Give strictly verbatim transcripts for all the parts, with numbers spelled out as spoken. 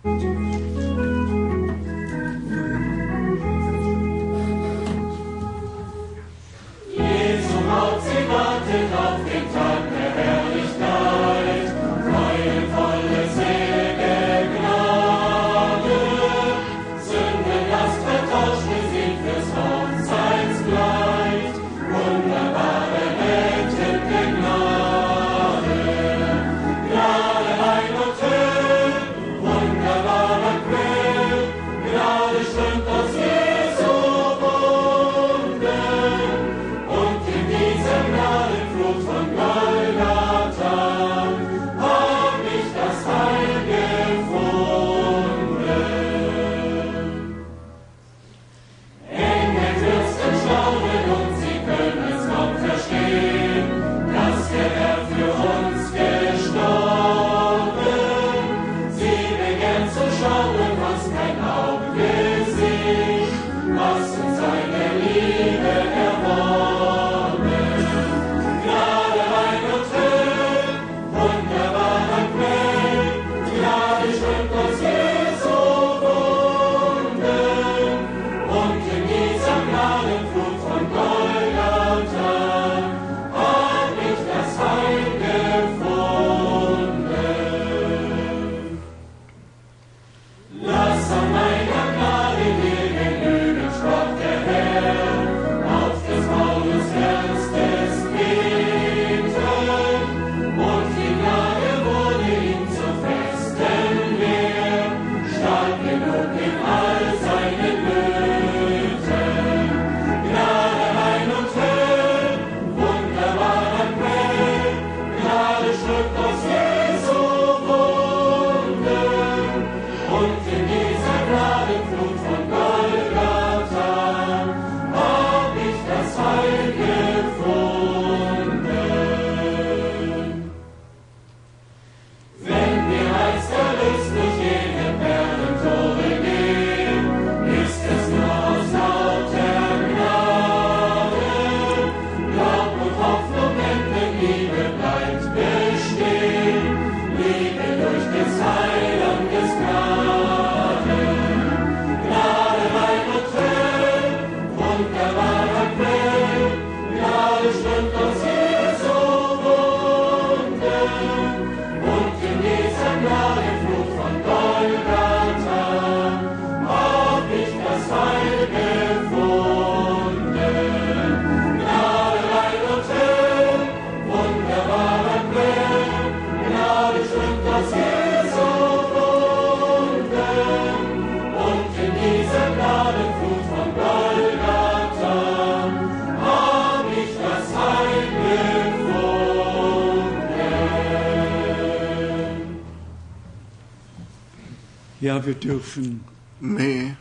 My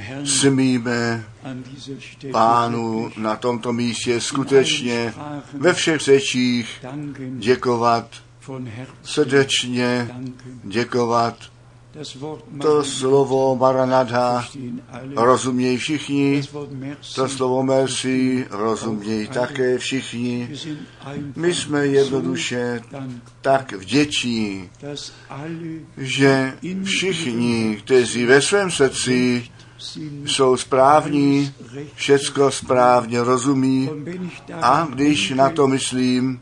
smíme Pánu na tomto místě skutečně ve všech řečích děkovat, srdečně děkovat. To slovo Maranatha rozumějí všichni, to slovo merci rozumějí také všichni. My jsme jednoduše tak vděční, že všichni, kteří ve svém srdci jsou správní, všecko správně rozumí, a když na to myslím,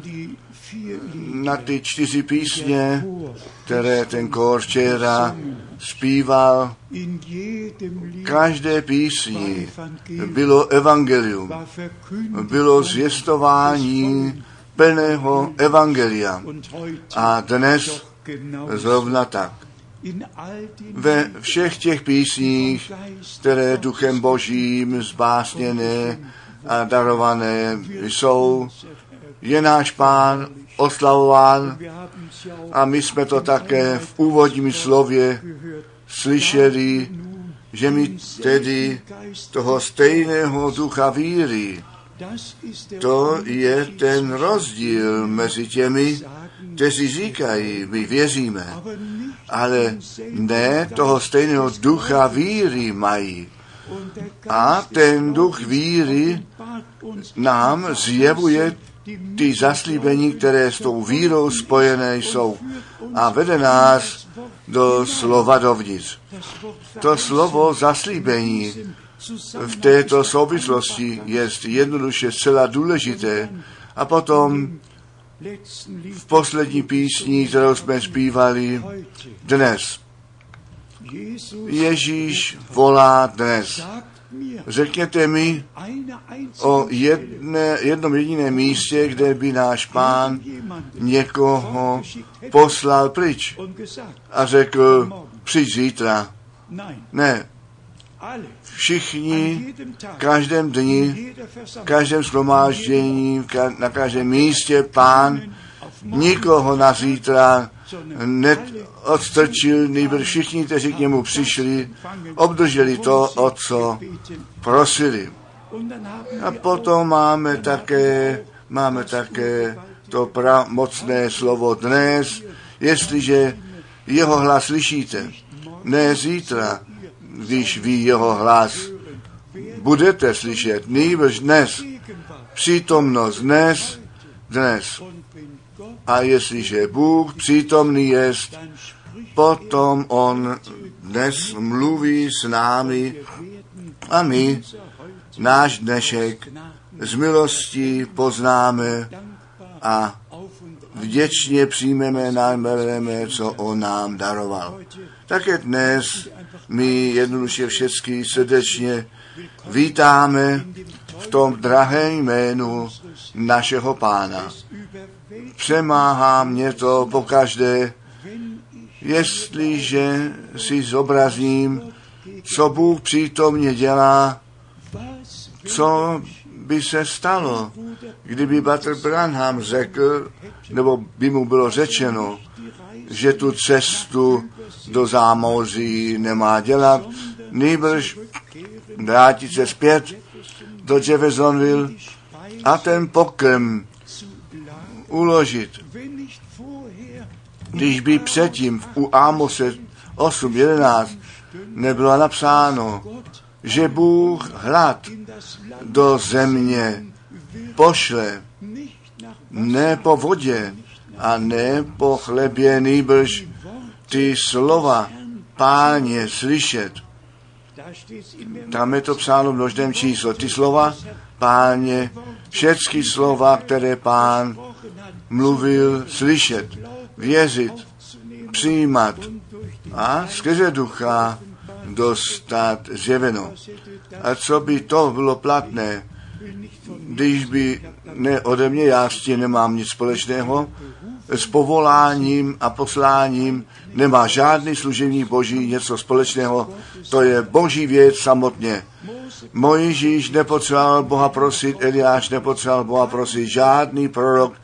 na ty čtyři písně, které ten kór včera zpíval, každé písni bylo evangelium, bylo zvěstování plného evangelia. A dnes zrovna tak. Ve všech těch písních, které Duchem Božím zbásněné a darované jsou, je náš Pán oslavován, a my jsme to také v úvodním slově slyšeli, že my tedy toho stejného ducha víry, to je ten rozdíl mezi těmi, kteří říkají, my věříme, ale ne toho stejného ducha víry mají. A ten duch víry nám zjevuje ty zaslíbení, které s tou vírou spojené jsou, a vede nás do slova dovnitř. To slovo zaslíbení v této souvislosti je jednoduše zcela důležité. A potom v poslední písni, kterou jsme zpívali dnes, Ježíš volá dnes. Řekněte mi o jedné, jednom jediném místě, kde by náš Pán někoho poslal pryč a řekl, přijď zítra. Ne. Všichni, v každém dni, v každém shromáždění, na každém místě Pán nikoho na zítra neodstrčil, nejbrž všichni, kteří k němu přišli, obdrželi to, o co prosili. A potom máme také, máme také to pravomocné slovo dnes, jestliže jeho hlas slyšíte, ne zítra, když vy jeho hlas budete slyšet, nejbrž dnes, přítomnost dnes, dnes. A jestliže Bůh přítomný jest, potom on dnes mluví s námi a my náš dnešek z milostí poznáme a vděčně přijmeme, najbereme, co on nám daroval. Také dnes my jednoduše všechny srdečně vítáme v tom drahém jménu našeho Pána. Přemáhá mě to pokaždé, jestliže si zobrazím, co Bůh přítomně dělá, co by se stalo, kdyby Bratr Branham řekl, nebo by mu bylo řečeno, že tu cestu do zámoří nemá dělat, nýbrž vrátit se zpět do Jeffersonville a ten pokrm uložit. Když by předtím u Ámose osm jedenáct nebylo napsáno, že Bůh hlad do země pošle ne po vodě a ne po chlebě, nýbrž ty slova Páně slyšet. Tam je to psáno v množném číslo. Ty slova Páně, všechny slova, které Pán mluvil, slyšet, věřit, přijímat a skrze ducha dostat zjeveno. A co by to bylo platné, když by ne ode mě, já s tím nemám nic společného, s povoláním a posláním nemá žádný služebník Boží něco společného, to je Boží věc samotně. Mojžíš nepotřeboval Boha prosit, Eliáš nepotřeboval Boha prosit, žádný prorok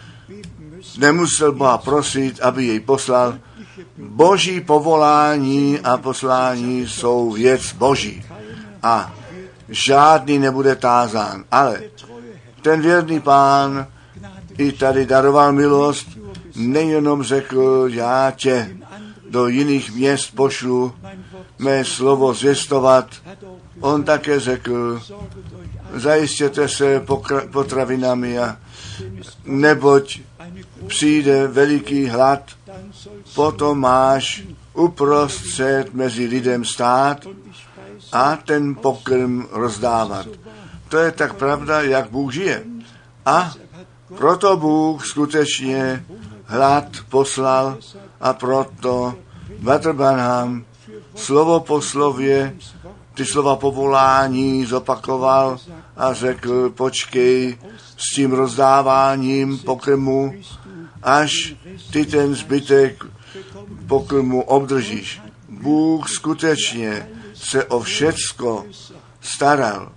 nemusel Boha prosit, aby jej poslal. Boží povolání a poslání jsou věc Boží a žádný nebude tázán, ale ten věrný Pán i tady daroval milost, nejenom řekl, já tě do jiných měst pošlu mé slovo zvěstovat, on také řekl, zajistěte se potravinami, a neboť přijde veliký hlad, potom máš uprostřed mezi lidem stát a ten pokrm rozdávat. To je tak pravda, jak Bůh žije. A proto Bůh skutečně hlad poslal a proto Bratr Branham slovo po slově, ty slova povolání zopakoval a řekl, počkej s tím rozdáváním pokrmu, až ty ten zbytek pokrmu obdržíš. Bůh skutečně se o všecko staral,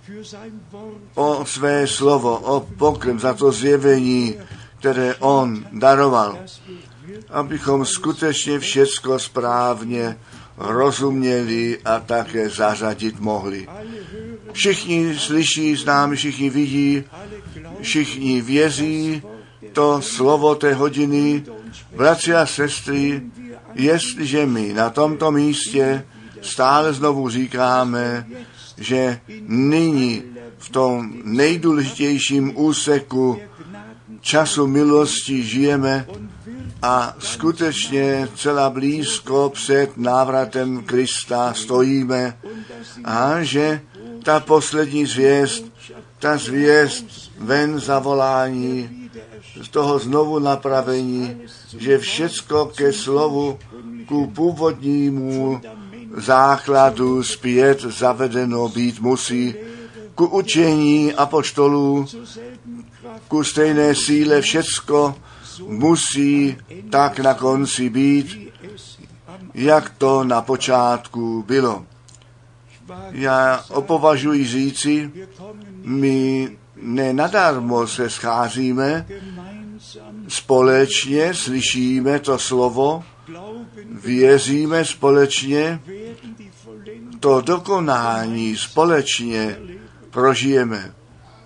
o své slovo, o pokrm, za to zjevení, které on daroval, abychom skutečně všecko správně rozuměli a také zařadit mohli. Všichni slyší s námi, všichni vidí, všichni věří to slovo té hodiny. Bratři a sestry, jestliže my na tomto místě stále znovu říkáme, že nyní v tom nejdůležitějším úseku času milosti žijeme a skutečně celá blízko před návratem Krista stojíme a že ta poslední zvěst, ta zvěst ven zavolání, z toho znovu napravení, že všecko ke slovu, ku původnímu základu zpět zavedeno být musí, ku učení apoštolů, ku stejné síle všecko musí tak na konci být, jak to na počátku bylo. Já opovažuji říci, my nenadarmo se scházíme, společně slyšíme to slovo, věříme společně, to dokonání společně prožijeme.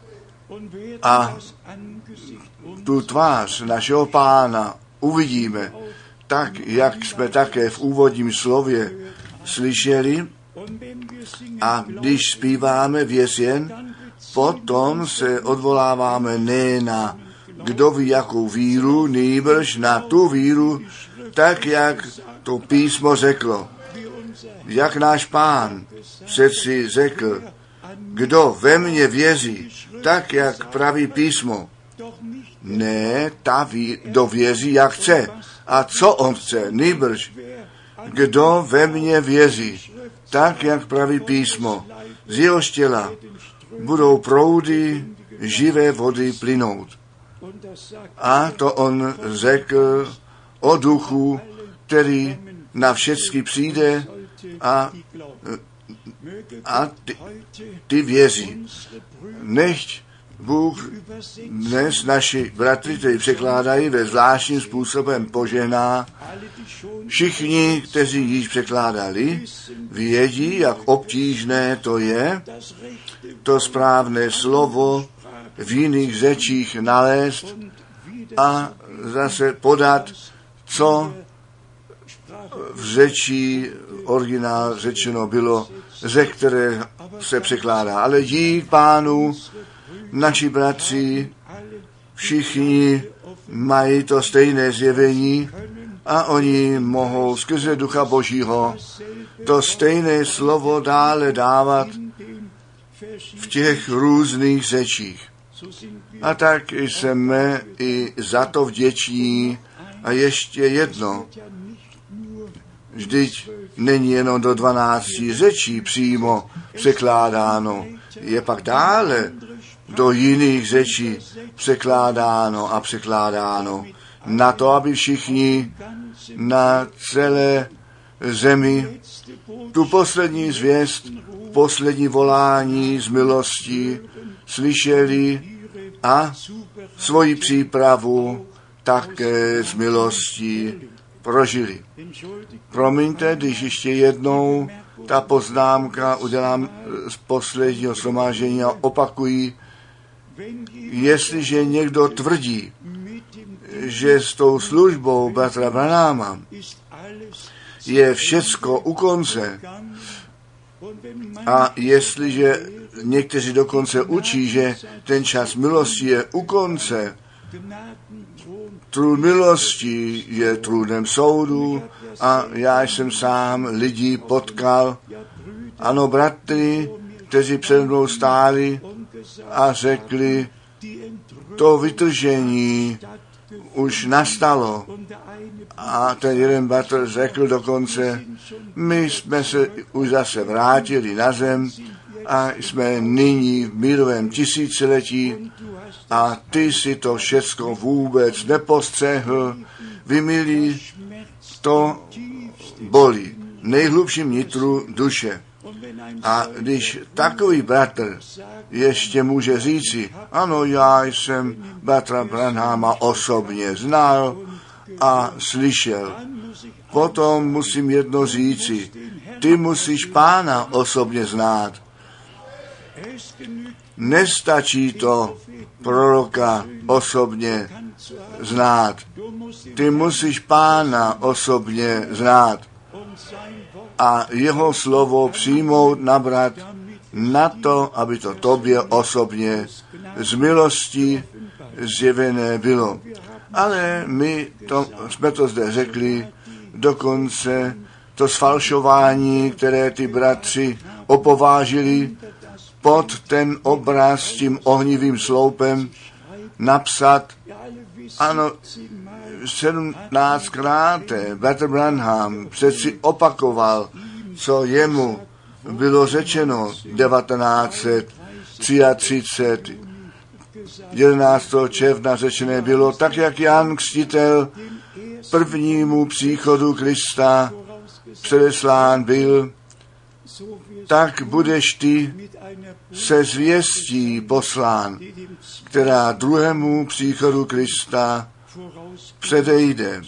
A tu tvář našeho Pána uvidíme, tak, jak jsme také v úvodním slově slyšeli. A když zpíváme věřen, potom se odvoláváme ne na kdo ví jakou víru, nýbrž na tu víru, tak jak to písmo řeklo. Jak náš Pán přeci řekl, kdo ve mně věří, tak jak praví písmo. Ne, ta ví, kdo věří, jak chce. A co on chce? Nýbrž, kdo ve mně věří, tak jak praví písmo. Z jeho těla budou proudy živé vody plynout. A to on řekl o duchu, který na všecky přijde a, a ty, ty věří. Nechť Bůh dnes naši bratři, kteří překládají ve zvláštním způsobem požehná. Všichni, kteří již překládali, vědí, jak obtížné to je, to správné slovo v jiných řečích nalézt a zase podat, co v řeči originál řečeno bylo, ze které se překládá. Ale dík Pánu, naši bratři, všichni mají to stejné zjevení a oni mohou skrze Ducha Božího to stejné slovo dále dávat v těch různých řečích. A tak jsme i za to vděční. A ještě jedno, vždyť není jenom do dvanácti řečí přímo překládáno, je pak dále do jiných řečí překládáno a překládáno na to, aby všichni na celé zemi tu poslední zvěst, poslední volání z milosti slyšeli a svoji přípravu také z milosti prožili. Promiňte, když ještě jednou ta poznámka udělám z posledního shromáždění a opakuji, jestliže někdo tvrdí, že s tou službou bratra Branhama je všecko u konce, a jestliže někteří dokonce učí, že ten čas milosti je u konce, trůn milosti je trůnem soudu a já jsem sám lidí potkal, ano, bratry, kteří před mnou stáli a řekli, to vytržení už nastalo. A ten jeden bratr řekl dokonce, my jsme se už zase vrátili na zem a jsme nyní v mírovém tisíciletí a ty si to všecko vůbec nepostřehl, vy milí, to bolí nejhlubším nitru duše. A když takový bratr ještě může říci, ano, já jsem bratra Branhama osobně znal a slyšel, potom musím jedno říci, ty musíš Pána osobně znát. Nestačí to proroka osobně znát. Ty musíš Pána osobně znát a jeho slovo přijmout, nabrat na to, aby to tobě osobně z milosti zjevené bylo. ale my to, jsme to zde řekli, dokonce to sfalšování, které ty bratři opovážili pod ten obraz s tím ohnivým sloupem napsat, ano, sedmnáctkrát Bratr Branham přeci opakoval, co jemu bylo řečeno devatenáct set třicet tři, jedenáctého června řečené bylo, tak jak Jan Křtitel prvnímu příchodu Krista předeslán byl, tak budeš ty se zvěstí poslán, která druhému příchodu Krista předejde.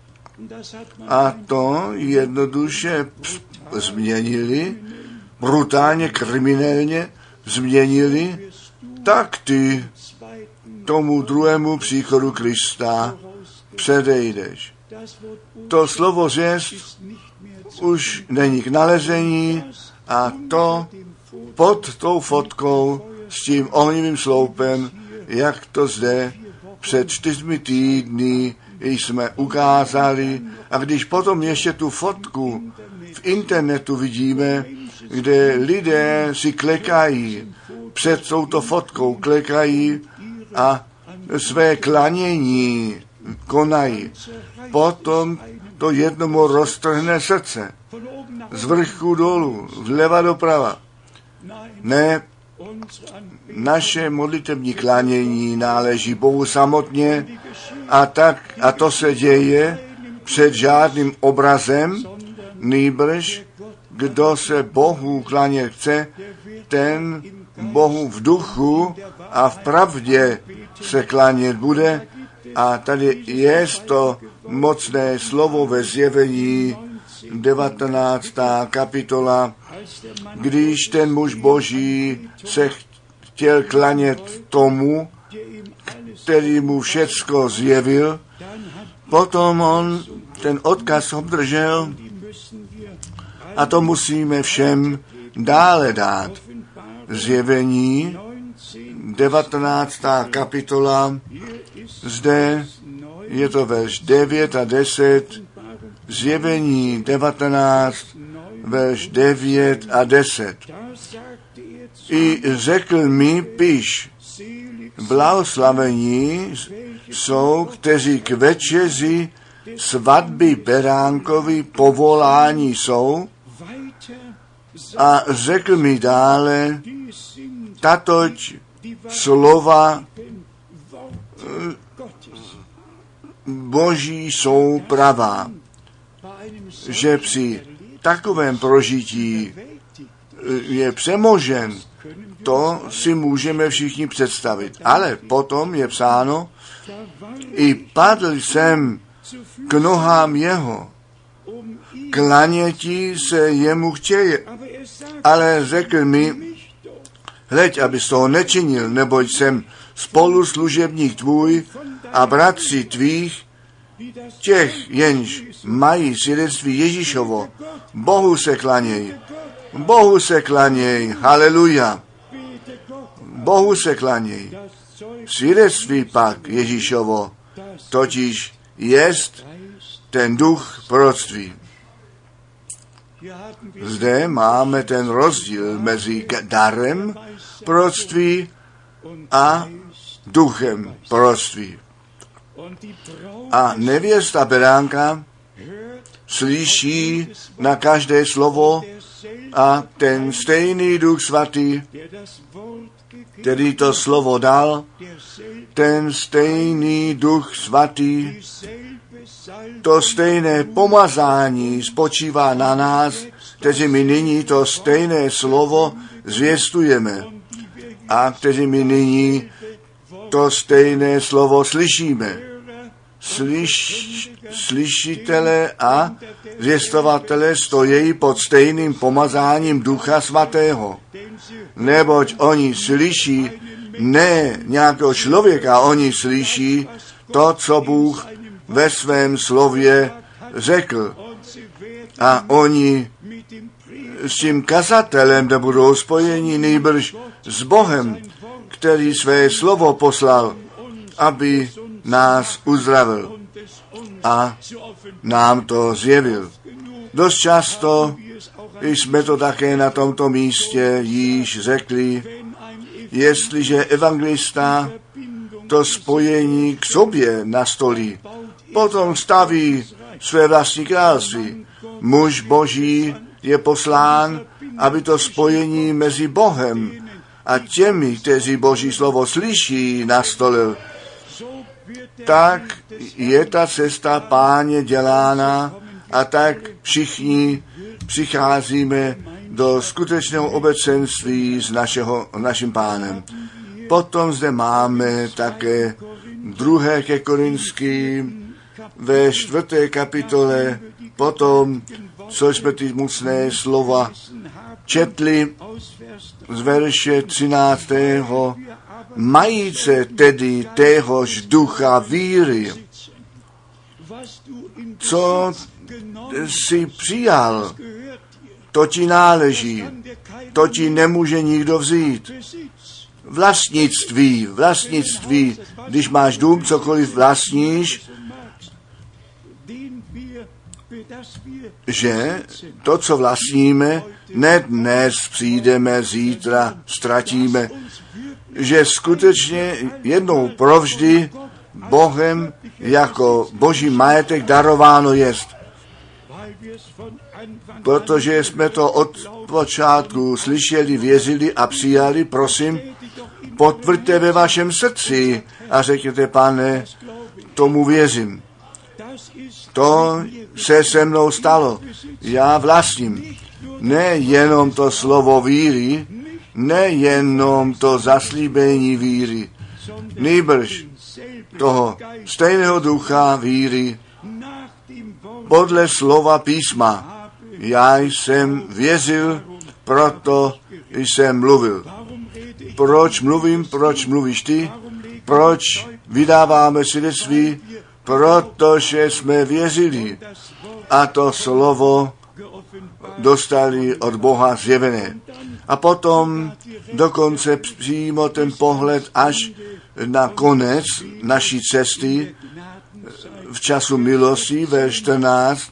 A to jednoduše změnili, brutálně, kriminálně změnili, tak ty tomu druhému příchodu Krista předejdeš. To slovo zvěst už není k nalezení a to pod tou fotkou s tím ohnivým sloupem, jak to zde před čtyřmi týdny jsme ukázali. A když potom ještě tu fotku v internetu vidíme, kde lidé si klekají, před touto fotkou klekají a své klanění konají, potom to jednomu roztrhne srdce. Z vrchu dolů, zleva doprava. Ne, naše modlitební klanění náleží Bohu samotně a tak, a to se děje před žádným obrazem, nýbrž kdo se Bohu klanět chce, ten Bohu v duchu a v pravdě se klanět bude. A tady je to mocné slovo ve Zjevení, devatenáctá kapitola, když ten muž Boží se chtěl klanět tomu, který mu všecko zjevil, potom on ten odkaz obdržel a to musíme všem dále dát. Zjevení, devatenáctá kapitola, zde je to verš devět a deset, Zjevení devatenáct, verš devět a deset. I řekl mi, piš, blahoslavení jsou, kteří k večeři svatby Beránkovi povolání jsou. A řekl mi dále, tatoť slova Boží jsou pravá, že při takovém prožití je přemožen, to si můžeme všichni představit. Ale potom je psáno, i padl jsem k nohám jeho, klaněti se jemu chtěje, ale řekl mi, hleď, abys toho nečinil, neboť jsem spolu služebník tvůj a bratři tvých, těch, jenž mají svědectví Ježíšovo, Bohu se klaněj, Bohu se klaněj, haleluja, Bohu se klaněj. Svědectví pak Ježíšovo, totiž jest ten duch proroctví. Zde máme ten rozdíl mezi darem proroctví a duchem proroctví. A nevěsta beránka slyší na každé slovo a ten stejný Duch Svatý, který to slovo dal, ten stejný Duch Svatý, to stejné pomazání spočívá na nás, kteří my nyní to stejné slovo zvěstujeme a kteří my nyní to stejné slovo slyšíme. Slyš, slyšitele a zvěstovatele stojí pod stejným pomazáním Ducha Svatého, neboť oni slyší ne nějakého člověka, oni slyší to, co Bůh ve svém slově řekl. A oni s tím kazatelem nebudou spojeni, nýbrž s Bohem, který své slovo poslal, aby nás uzdravil a nám to zjevil. Dost často jsme to také na tomto místě již řekli, jestliže evangelista to spojení k sobě nastolí, potom staví své vlastní království. Muž Boží je poslán, aby to spojení mezi Bohem a těmi, kteří Boží slovo slyší, nastolil. Tak je ta cesta Páně dělána a tak všichni přicházíme do skutečného obecenství s našeho, naším Pánem. Potom zde máme také druhé ke Korinským ve čtvrté kapitole, potom, co jsme ty mocné slova četli z verše třináctého Majíce tedy téhož ducha víry, co jsi přijal, to ti náleží, to ti nemůže nikdo vzít. Vlastnictví, vlastnictví, když máš dům, cokoliv vlastníš, že to, co vlastníme, ne dnes přijdeme, zítra ztratíme, že skutečně jednou provždy Bohem jako boží majetek darováno jest. Protože jsme to od počátku slyšeli, věřili a přijali, prosím, potvrďte ve vašem srdci a řekněte, Pane, tomu věřím. To se se mnou stalo. Já vlastním. Nejenom to slovo víry, nejenom to zaslíbení víry, nýbrž toho stejného ducha víry podle slova písma. Já jsem věřil, proto jsem mluvil. Proč mluvím, proč mluvíš ty? Proč vydáváme svědectví? Protože jsme věřili a to slovo dostali od Boha zjevené. A potom dokonce přímo ten pohled až na konec naší cesty v času milosti ve čtrnáct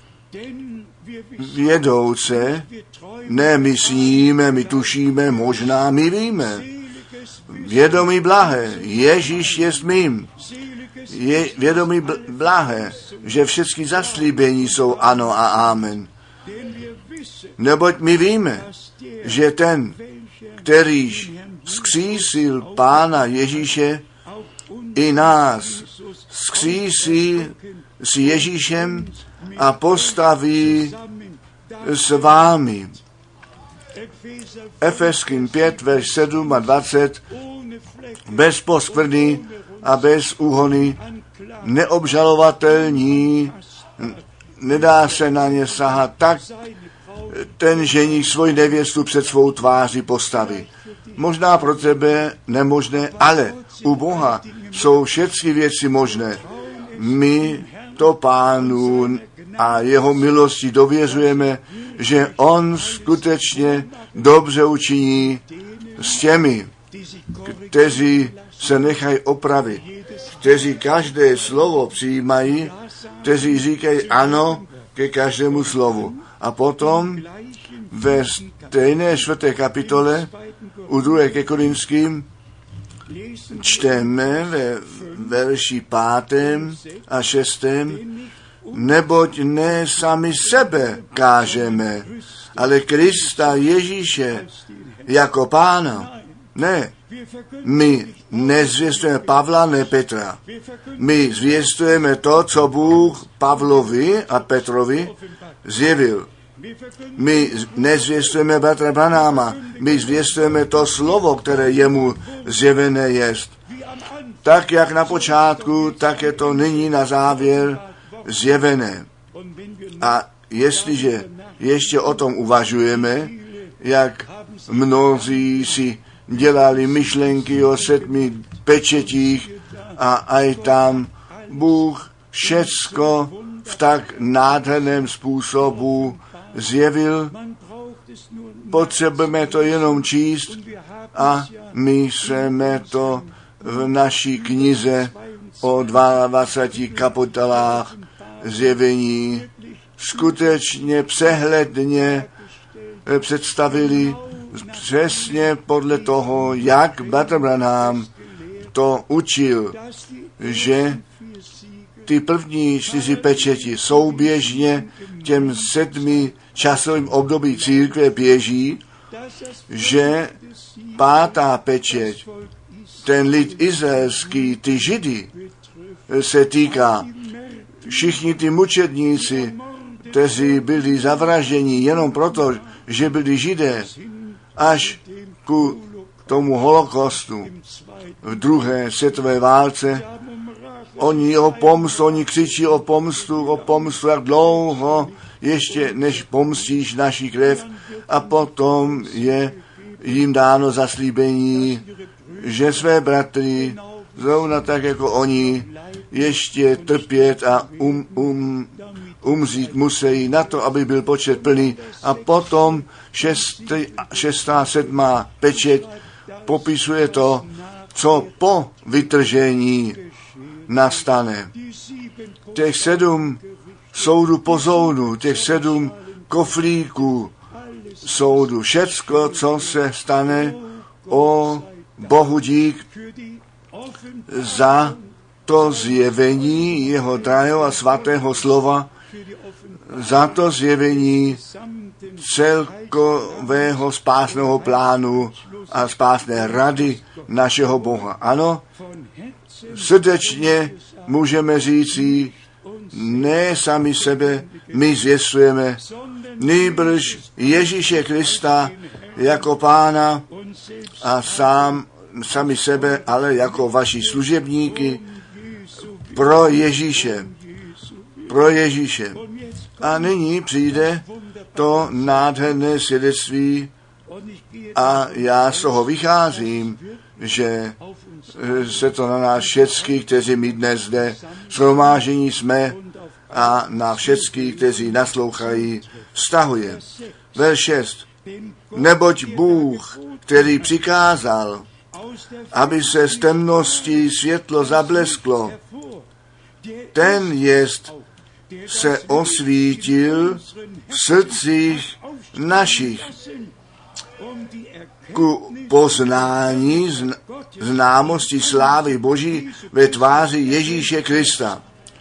vědouce, ne my sníme, my tušíme, možná my víme. Vědomí blahé, Ježíš jest mým. Je vědomí blahé, že všechny zaslíbení jsou ano a amen. Neboť my víme, že ten, kterýž vzkřísil Pána Ježíše, i nás vzkřísí s Ježíšem a postaví s vámi. Efeským pět, verš sedm a dvacet, bez poskvrny a bez úhony, neobžalovatelní, nedá se na ně sahat, tak ten ženich svoji nevěstu před svou tváří postaví. Možná pro tebe nemožné, ale u Boha jsou všechny věci možné. My to Pánu a jeho milosti dověřujeme, že on skutečně dobře učiní s těmi, kteří se nechají opravit, kteří každé slovo přijímají, kteří říkají ano ke každému slovu. A potom ve stejné čtvrté kapitole u druhé ke Korinským čteme ve verši pátém a šestém, neboť ne sami sebe kážeme, ale Krista Ježíše jako Pána. Ne, my nezvěstujeme Pavla, ne Petra. My zvěstujeme to, co Bůh Pavlovi a Petrovi zjevil. My nezvěstujeme bratra Branáma, my zvěstujeme to slovo, které jemu zjevené jest. Tak, jak na počátku, tak je to nyní na závěr zjevené. A jestliže ještě o tom uvažujeme, jak mnozí si dělali myšlenky o sedmi pečetích a aj tam Bůh všecko v tak nádherném způsobu zjevil, potřebujeme to jenom číst a my jsme to v naší knize o dvaceti dvou kapitolách zjevení skutečně přehledně představili přesně podle toho, jak Bratr Branham to učil, že ty první čtyři pečeti souběžně těm sedmi časovým období církve běží, že pátá pečeť, ten lid izraelský, ty Židy, se týká. Všichni ty mučedníci, kteří byli zavražděni jenom proto, že byli Židé, až ku tomu holokaustu v druhé světové válce, oni o pomstu, oni křičí o pomstu, o pomstu, jak dlouho ještě než pomstíš naši krev, a potom je jim dáno zaslíbení, že své bratry, zrovna tak jako oni, ještě trpět a um, um, umřít musí na to, aby byl počet plný. A potom šestý, šestá, sedmá pečeť popisuje to, co po vytržení nastane. Těch sedm soudů po soudu, těch sedm koflíků soudu, všecko, co se stane, o Bohu dík za to zjevení jeho drahého a svatého slova, za to zjevení celkového spásného plánu a spásné rady našeho Boha. Ano, srdečně můžeme říci, ne sami sebe my zvěstujeme, nýbrž Ježíše Krista jako Pána a sám, sami sebe, ale jako vaši služebníky pro Ježíše. Pro Ježíše. A nyní přijde to nádherné svědectví a já z toho vycházím, že se to na nás všetky, kteří my dnes zde shromáždění jsme, a na všetky, kteří naslouchají, vztahuje. Verš šest. Neboť Bůh, který přikázal, aby se z temnosti světlo zablesklo, ten jest se osvítil v srdcích našich ku poznání známosti slávy Boží ve tváři Ježíše Krista.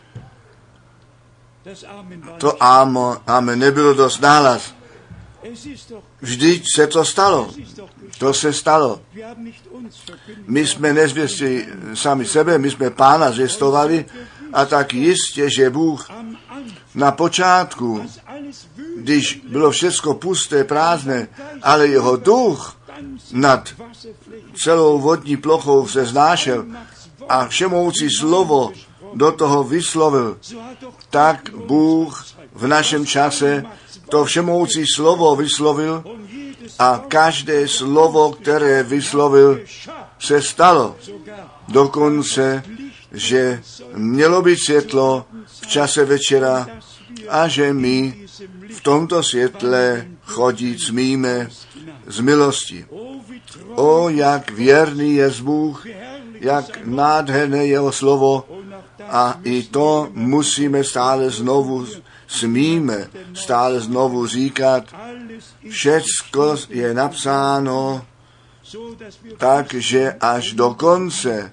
To amen, amen nebylo dost nahlas. Vždyť se to stalo. To se stalo. My jsme nezvěstili sami sebe, my jsme Pána zvěstovali, a tak jistě, že Bůh na počátku, když bylo všecko pusté, prázdné, ale jeho duch nad celou vodní plochou se znášel a všemoucí slovo do toho vyslovil, tak Bůh v našem čase to všemoucí slovo vyslovil a každé slovo, které vyslovil, se stalo. Dokonce, že mělo být světlo v čase večera a že my v tomto světle chodit smíme z milosti. O, jak věrný je Bůh, jak nádherné jeho slovo, a i to musíme stále znovu, smíme stále znovu říkat. Všecko je napsáno tak, že až do konce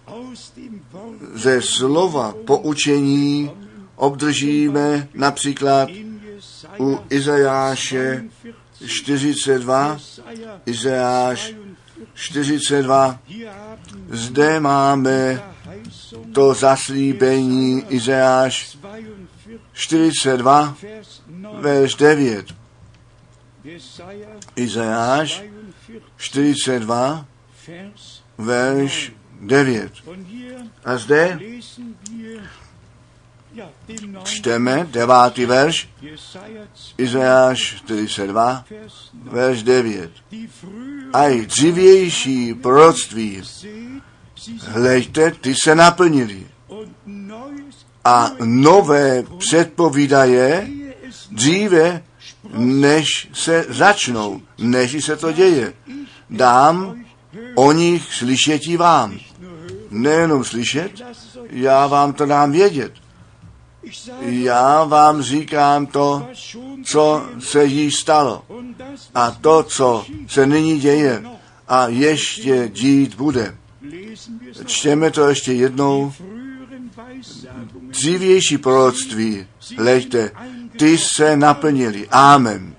ze slova poučení obdržíme například u Izajáše čtyřicet dva, Izajáš čtyřicet dva, zde máme to zaslíbení Izajáš čtyřicet dva, verš devět. Izajáš čtyřicet dva, verš devět. A zde čteme devátý verš, Izajáš čtyřicet dva, verš devět. A i dřívější proroctví, hleďte, ty se naplnili. A nové předpovídaje dříve, než se začnou, než se to děje. Dám o nich slyšetí vám. Nejenom slyšet, Já vám to dám vědět. Já vám říkám to, co se již stalo. A to, co se nyní děje a ještě dít bude. Čtěme to ještě jednou. Dřívější proroctví, hleďte, ty se naplnili. Amen.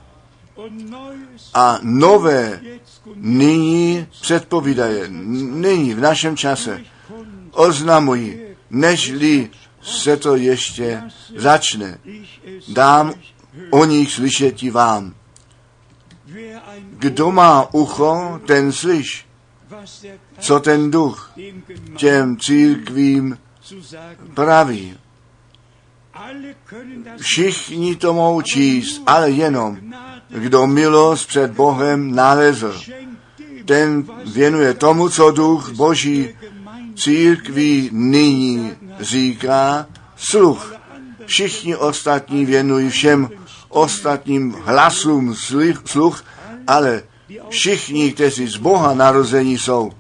A nové nyní předpovídaje, nyní v našem čase oznamují, nežli se to ještě začne. Dám o nich slyšeti vám. Kdo má ucho, ten slyš, co ten duch těm církvím praví. Všichni to mohou číst, ale jenom, kdo milost před Bohem nalezl, ten věnuje tomu, co duch Boží církví nyní říká, sluch. Všichni ostatní věnují všem ostatním hlasům sluch, ale všichni, kteří z Boha narození jsou,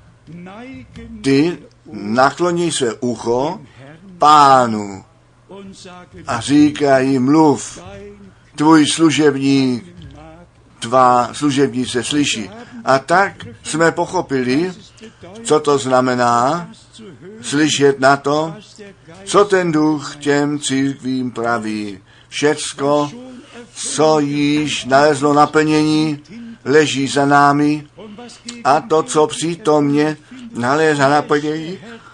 ty nakloní své ucho Pánu a říkají, mluv, tvůj služebník, tvá služebnice slyší. A tak jsme pochopili, co to znamená slyšet na to, co ten duch těm církvím praví. Všecko, co již nalezlo naplnění, leží za námi a to, co přítomně nalézá naplnění,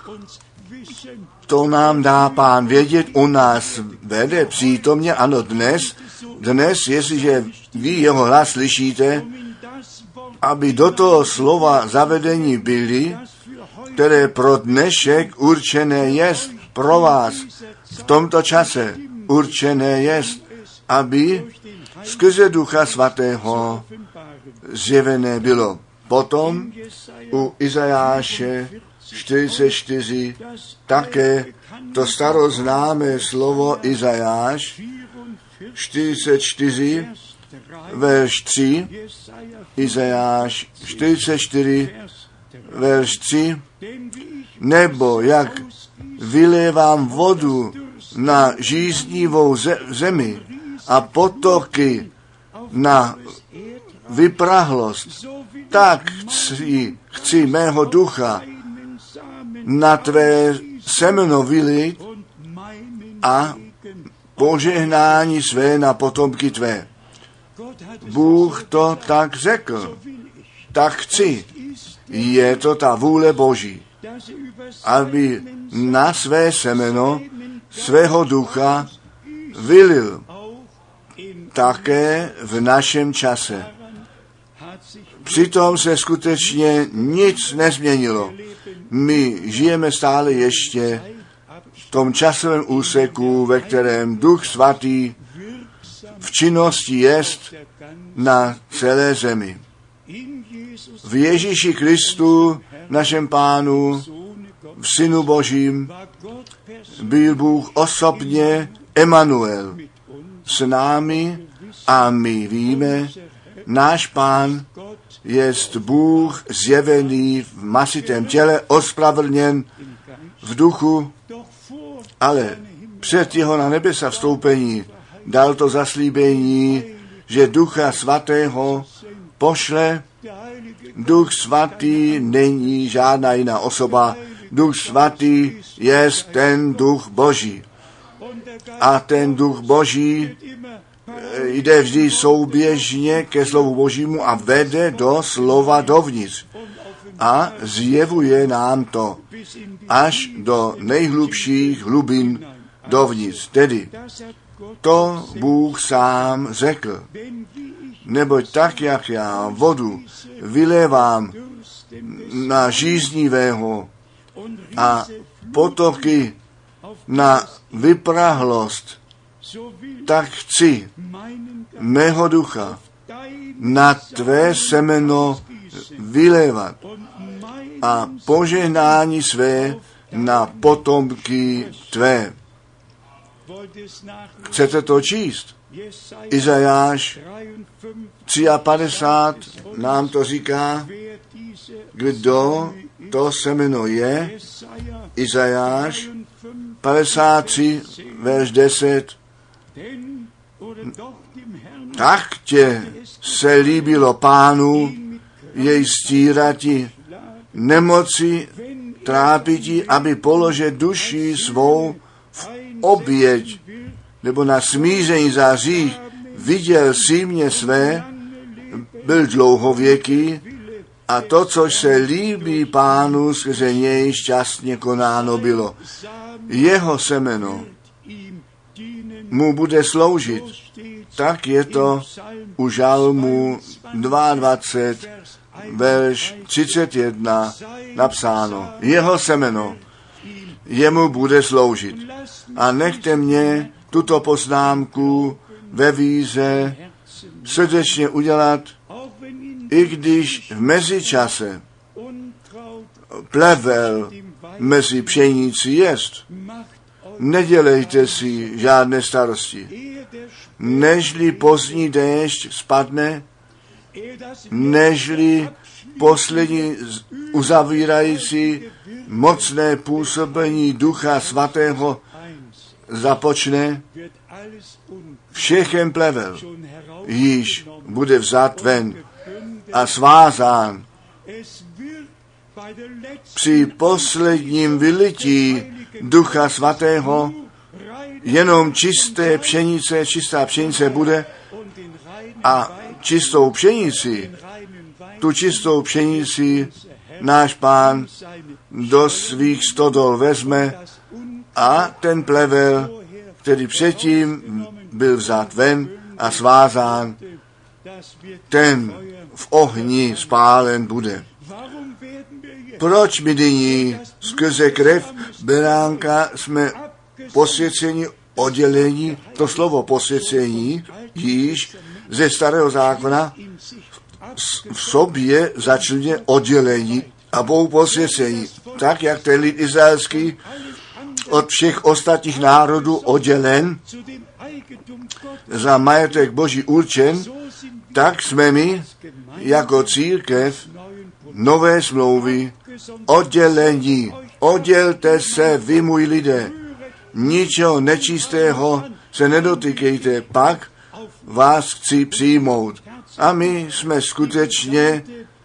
to nám dá Pán vědět, u nás vede přítomně, ano dnes, dnes, jestliže vy jeho hlas slyšíte, aby do toho slova zavedení byli, které pro dnešek určené jest, pro vás v tomto čase určené jest, aby skrze Ducha Svatého zjevené bylo. Potom u Izajáše čtyřicet čtyři také to staroznámé slovo Izajáš čtyřicet čtyři, verš tři, Izajáš čtyřicet čtyři, verš tři, nebo jak vylévám vodu na žíznivou zemi a potoky na vyprahlost, tak chci, chci mého ducha na tvé semeno vylít a požehnání své na potomky tvé. Bůh to tak řekl, tak chci. Je to ta vůle Boží, aby na své semeno svého ducha vylil také v našem čase. Přitom se skutečně nic nezměnilo. My žijeme stále ještě v tom časovém úseku, ve kterém Duch Svatý v činnosti jest na celé zemi. V Ježíši Kristu, našem Pánu, v Synu Božím, byl Bůh osobně Emanuel s námi a my víme, náš Pán jest Bůh zjevený v masitém těle, ospravedlněn v duchu, ale před jeho na nebesa vstoupení dal to zaslíbení, že Ducha Svatého pošle. Duch Svatý není žádná jiná osoba. Duch Svatý je ten Duch Boží. A ten Duch Boží jde vždy souběžně ke slovu Božímu a vede do slova dovnitř. A zjevuje nám to až do nejhlubších hlubin dovnitř. Tedy to Bůh sám řekl. Neboť tak, jak já vodu vylévám na žíznivého a potoky na vyprahlost, tak chci mého ducha na tvé semeno vylévat a požehnání své na potomky tvé. Chcete to číst? Izajáš padesát tři nám to říká, kdo to semeno je. Izajáš padesát tři, verš deset. Tak tě se líbilo Pánu, jej stírati, nemoci trápiti, aby položil duši svou v oběť, nebo na smíření za hřích, viděl símě své, byl dlouhověký, a to, což se líbí Pánu, skrze něj šťastně konáno bylo. Jeho semeno mu bude sloužit. Tak je to u žalmu dvacet dva, verš třicet jedna napsáno. Jeho semeno jemu bude sloužit. A nechte mě tuto poznámku ve víře srdečně udělat, i když v mezičase plevel mezi pšenicí jest. Nedělejte si žádné starosti. Nežli pozdní déšť spadne, nežli poslední uzavírající mocné působení Ducha Svatého započne, všechen plevel již bude vzat ven a svázán. Při posledním vylití Ducha Svatého jenom čisté pšenice, čistá pšenice bude a čistou pšenici, tu čistou pšenici náš Pán do svých stodol vezme a ten plevel, který předtím byl vzat ven a svázán, ten v ohni spálen bude. Proč my nyní skrze krev beránka jsme posvěcení, oddělení, to slovo posvěcení již ze starého zákona v sobě začne oddělení a Bohu posvěcení. Tak, jak ten lid izraelský od všech ostatních národů oddělen, za majetek Boží určen, tak jsme my jako církev nové smlouvy oddělení. Oddělte se vy, můj lidé, ničeho nečistého se nedotýkejte, pak vás chci přijmout. A my jsme skutečně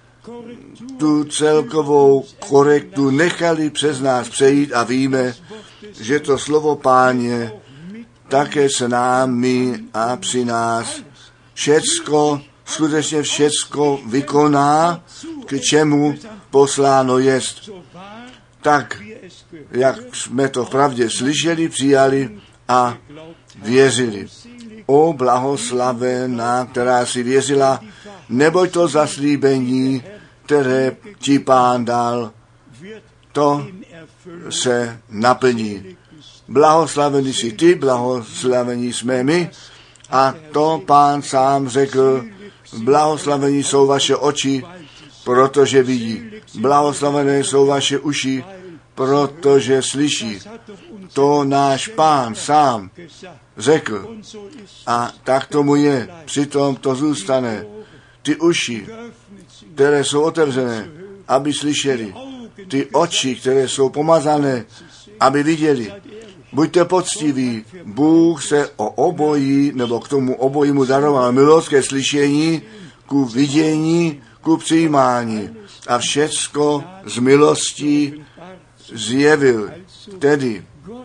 tu celkovou korektu nechali přes nás přejít a víme, že to slovo Páně také s námi a při nás všecko, skutečně všecko vykoná, k čemu posláno jest. Tak, jak jsme to v pravdě slyšeli, přijali a věřili. O blahoslavená, která si věřila, neboť to zaslíbení, které ti Pán dal, to se naplní. Blahoslavený jsi ty, blahoslavení jsme my, a to Pán sám řekl, blahoslavení jsou vaše oči, protože vidí. Blahoslavené jsou vaše uši, protože slyší. To náš Pán sám řekl. A tak tomu je. Přitom to zůstane. Ty uši, které jsou otevřené, aby slyšeli. Ty oči, které jsou pomazané, aby viděli. Buďte poctiví. Bůh se o obojí, nebo k tomu obojímu daroval milost ke slyšení, ku vidění, ku přijímání. A všecko z milostí zjevil. Tedy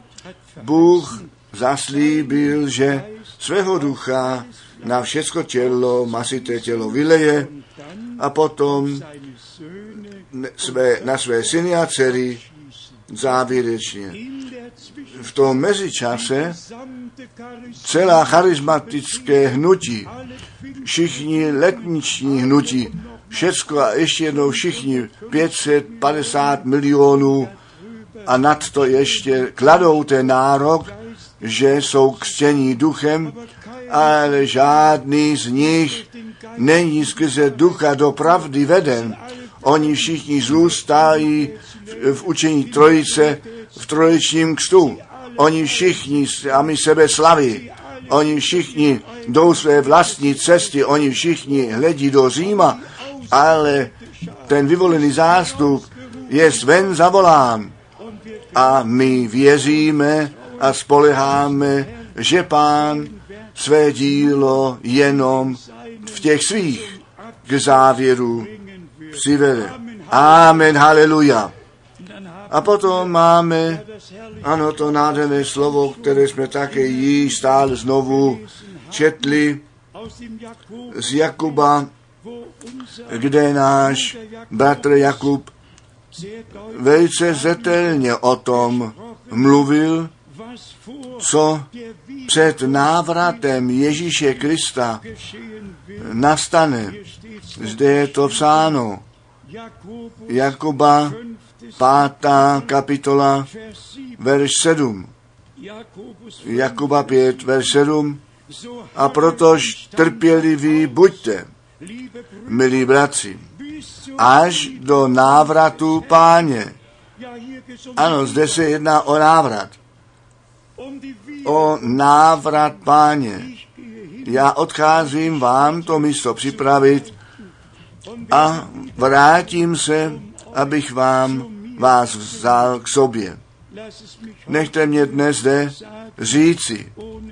Bůh zaslíbil, že svého ducha na všecko tělo, masité tělo vyleje a potom své, na své syny a dcery závěrečně. V tom mezičase celá charismatické hnutí, všichni letniční hnutí, všecko a ještě jednou všichni pět set padesát milionů a nad to ještě kladou ten nárok, že jsou křtění duchem, ale žádný z nich není skrze ducha do pravdy veden. Oni všichni zůstají v učení trojice v trojičním křtu. Oni všichni sami sebe slaví. Oni všichni jdou své vlastní cesty, oni všichni hledí do Říma, ale ten vyvolený zástup je ven zavolán. A my věříme a spoleháme, že Pán své dílo jenom v těch svých k závěru přivede. Amen, haleluja. A potom máme, ano, to nádherné slovo, které jsme také již stále znovu četli z Jakuba, kde náš bratr Jakub velice zetelně o tom mluvil, co před návratem Ježíše Krista nastane. Zde je to psáno. Jakuba, pátá kapitola, verš sedm. Jakuba pět, verš sedm. A protož trpěliví buďte, milí bratři, až do návratu Páně. Ano, zde se jedná o návrat. O návrat Páně. Já odcházím vám to místo připravit a vrátím se, abych vám vás vzal k sobě. Nechte mě dnes zde říci,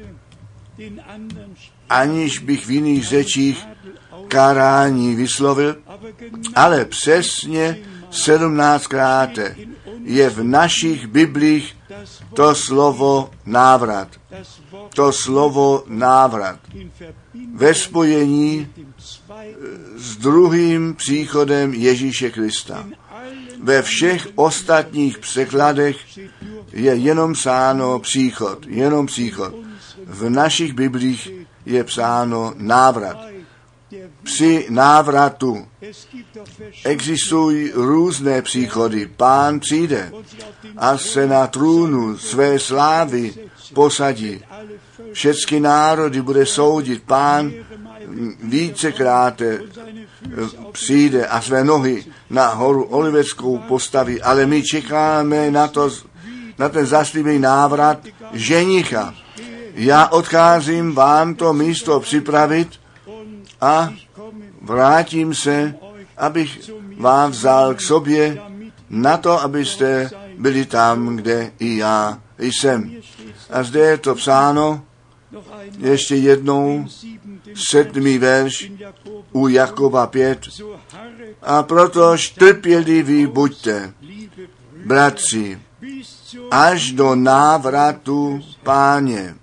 aniž bych v jiných řečích karání vyslovil, ale přesně sedmnáctkrát je v našich biblích to slovo návrat. To slovo návrat. Ve spojení s druhým příchodem Ježíše Krista. Ve všech ostatních překladech je jenom psáno příchod, jenom příchod. V našich biblích je psáno návrat. Při návratu existují různé příchody. Pán přijde a se na trůnu své slávy posadí. Všechny národy bude soudit. Pán vícekrát přijde a své nohy na horu Oliveckou postaví, ale my čekáme na, to, na ten zaslíbený návrat ženicha. Já odcházím vám to místo připravit a vrátím se, abych vám vzal k sobě na to, abyste byli tam, kde i já jsem. A zde je to psáno ještě jednou, sedmý verš u Jakoba pět. A protož trpěliví buďte, bratři, až do návratu Páně.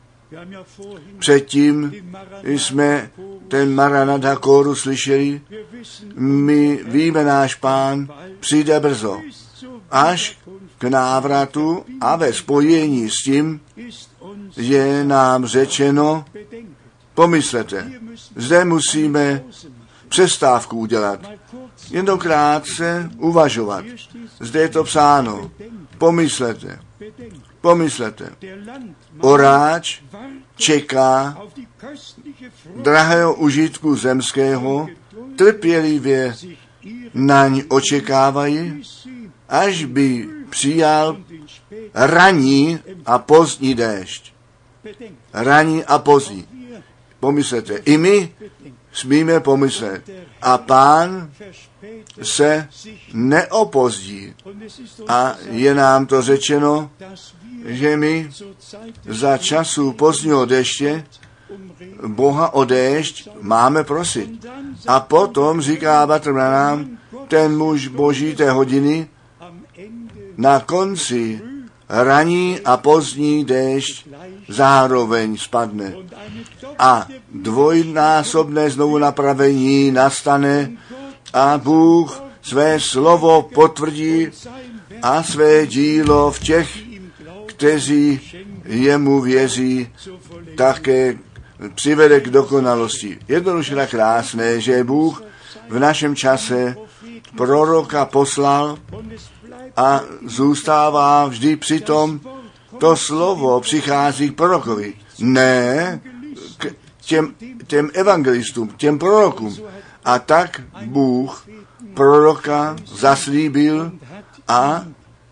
Předtím jsme ten Maranatha kóru slyšeli, my víme, náš Pán přijde brzo. Až k návratu a ve spojení s tím je nám řečeno, pomyslete, zde musíme přestávku udělat, jednokrát se uvažovat. Zde je to psáno, pomyslete, pomyslete. Oráč čeká drahého užitku zemského, trpělivě naň očekávají, až by přijal ranní a pozdní déšť. Ranní a pozdní. Pomyslete, i my smíme pomyslet. A Pán se neopozdí. A je nám to řečeno, že my za času pozdního deště Boha o déšť máme prosit. A potom říká Bratr Branham, ten muž Boží té hodiny, na konci ranní a pozdní déšť zároveň spadne. A dvojnásobné znovu napravení nastane a Bůh své slovo potvrdí a své dílo v těch, kteří jemu věří, také přivede k dokonalosti. Jednoduše tak krásné, že Bůh v našem čase proroka poslal a zůstává vždy přitom, to slovo přichází k prorokovi. Ne k těm, těm evangelistům, těm prorokům. A tak Bůh proroka zaslíbil a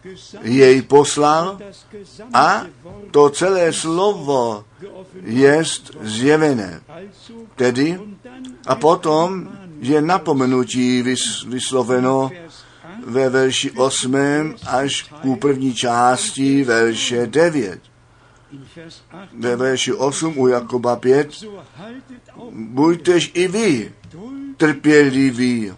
jej poslal a to celé slovo jest zjevené. Tedy a potom je napomenutí vysloveno ve verši osmém až ku první části verše devět. Ve verši osm u Jakoba pět, buďtež i vy trpěliví.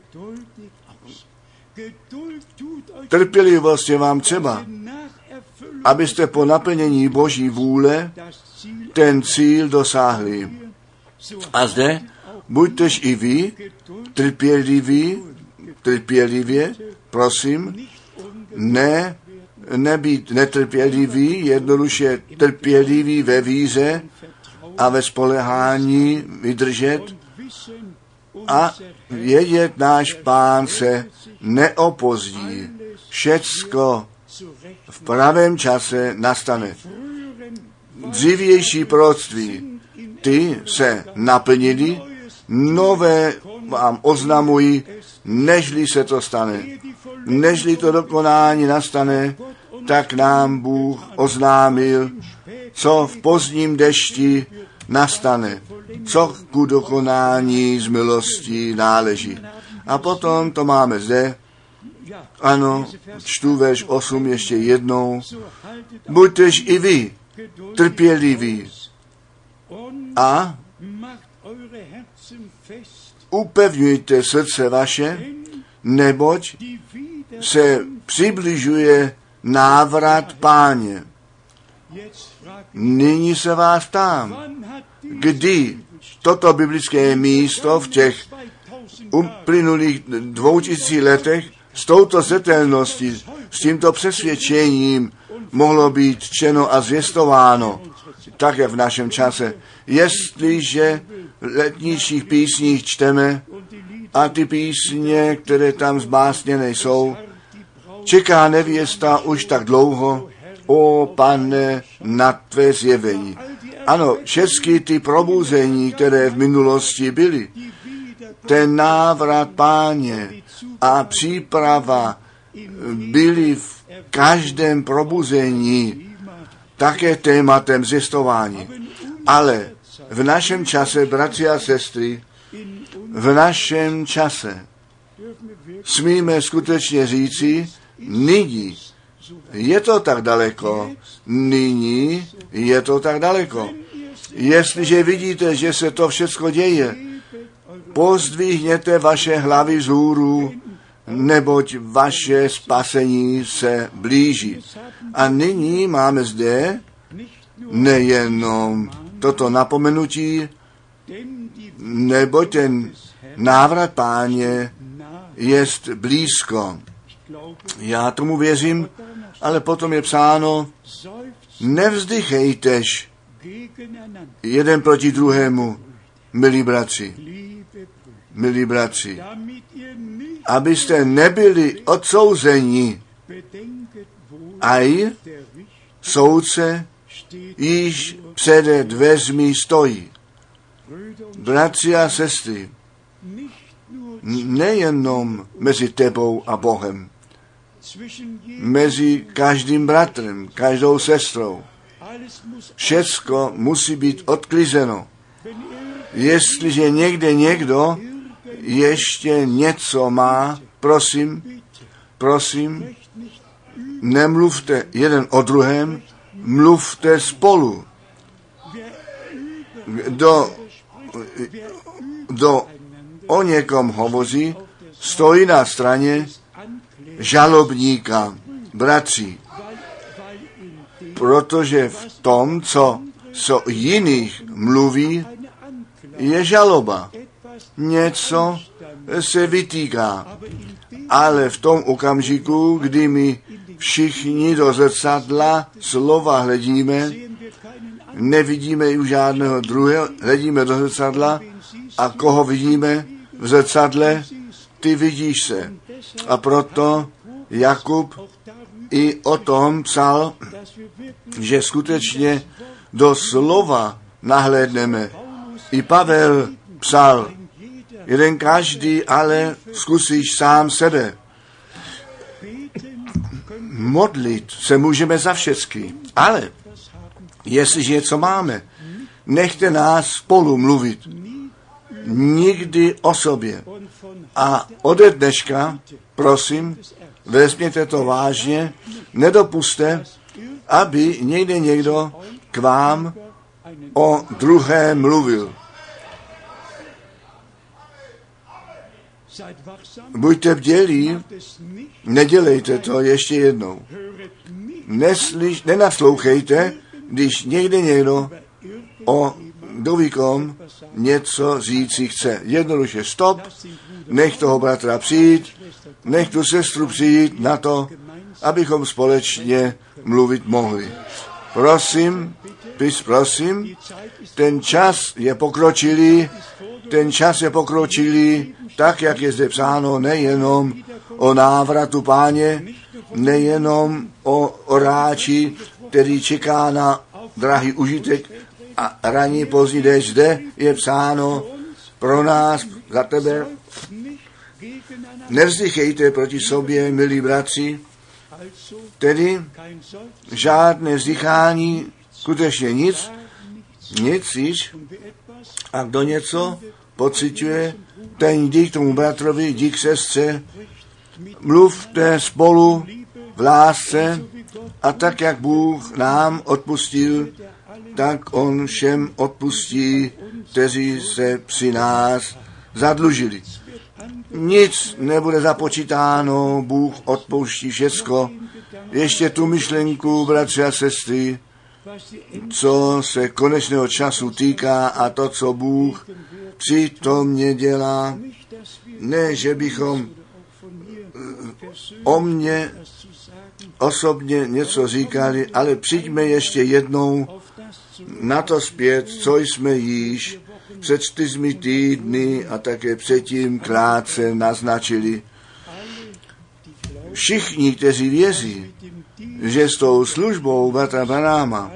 Trpělivost je vám třeba, abyste po naplnění Boží vůle ten cíl dosáhli. A zde buďtež i vy trpěliví, trpělivě, prosím, ne, nebýt netrpělivý, jednoduše trpělivý ve víře a ve spolehání vydržet a vědět, náš Pán se neopozdí. Všecko v pravém čase nastane. Dřívější proroctví, ty se naplnili, nové vám oznamují, nežli se to stane. Nežli to dokonání nastane, tak nám Bůh oznámil, co v pozdním dešti nastane, co ku dokonání z milostí náleží. A potom to máme zde, ano, čtu verš osm ještě jednou, buďtež i vy trpěliví a upevňujte srdce vaše, neboť se přibližuje návrat Páně. Nyní se vás ptám, kdy toto biblické místo v těch uplynulých dvou tisíci letech s touto zřetelností, s tímto přesvědčením mohlo být čteno a zvěstováno, tak jak v našem čase. Jestliže v letničních písních čteme a ty písně, které tam zbásněné jsou, čeká nevěsta už tak dlouho, o Pane, na tvé zjevení. Ano, všechny ty probuzení, které v minulosti byly, ten návrat Páně a příprava byly v každém probuzení také tématem zjistování. Ale v našem čase, bratři a sestry, v našem čase smíme skutečně říci, nyní je to tak daleko, nyní je to tak daleko. Jestliže vidíte, že se to všechno děje, pozdvihněte vaše hlavy vzhůru, neboť vaše spasení se blíží. A nyní máme zde nejenom toto napomenutí, neboť ten návrat Páně jest blízko. Já tomu věřím, ale potom je psáno, nevzdychejtež jeden proti druhému, milí bratři, milí bratři, abyste nebyli odsouzeni, aj soudce již přede dveřmi stojí. Bratři a sestry, nejenom mezi tebou a Bohem, mezi každým bratrem, každou sestrou. Všecko musí být odklizeno. Jestliže někde někdo ještě něco má, prosím, prosím, nemluvte jeden o druhém, mluvte spolu. Kdo, kdo o někom hovoří, stojí na straně žalobníka, bratří, protože v tom, co, co jiných mluví, je žaloba. Něco se vytýká, ale v tom okamžiku, kdy my všichni do zrcadla slova hledíme, nevidíme už žádného druhého, hledíme do zrcadla a koho vidíme v zrcadle, ty vidíš se. A proto Jakub i o tom psal, že skutečně do slova nahlédneme. I Pavel psal, jeden každý ale zkusíš sám sebe. Modlit se můžeme za všecky, ale jestliže něco máme, nechte nás spolu mluvit. Nikdy o sobě. A ode dneška, prosím, vezměte to vážně, nedopuste, aby někde někdo k vám o druhé mluvil. Buďte bdělí, nedělejte to ještě jednou. Neslyš, nenaslouchejte, když někde někdo o dovíkom něco říci chce. Jednoduše stop, nech toho bratra přijít, nech tu sestru přijít na to, abychom společně mluvit mohli. Prosím, pys, prosím, ten čas je pokročilý, ten čas je pokročilý, tak, jak je zde psáno, nejenom o návratu Páně, nejenom o oráči, který čeká na drahý užitek a ranní pozdní déšť. Zde je psáno pro nás, za tebe. Nevzdychejte proti sobě, milí bratři, tedy žádné vzdychání, skutečně nic, nic již. A kdo něco pociťuje, ten jdi k tomu bratrovi, jdi k sestře, mluvte spolu v lásce a tak, jak Bůh nám odpustil, tak on všem odpustí, kteří se při nás zadlužili. Nic nebude započítáno, Bůh odpouští všecko. Ještě tu myšlenku, bratři a sestry, co se konečného času týká a to, co Bůh přitomně dělá. Ne, že bychom o mně osobně něco říkali, ale přijďme ještě jednou na to zpět, co jsme již před čtyřmi týdny a také předtím krátce naznačili. Všichni, kteří věří, že s tou službou bratra Branhama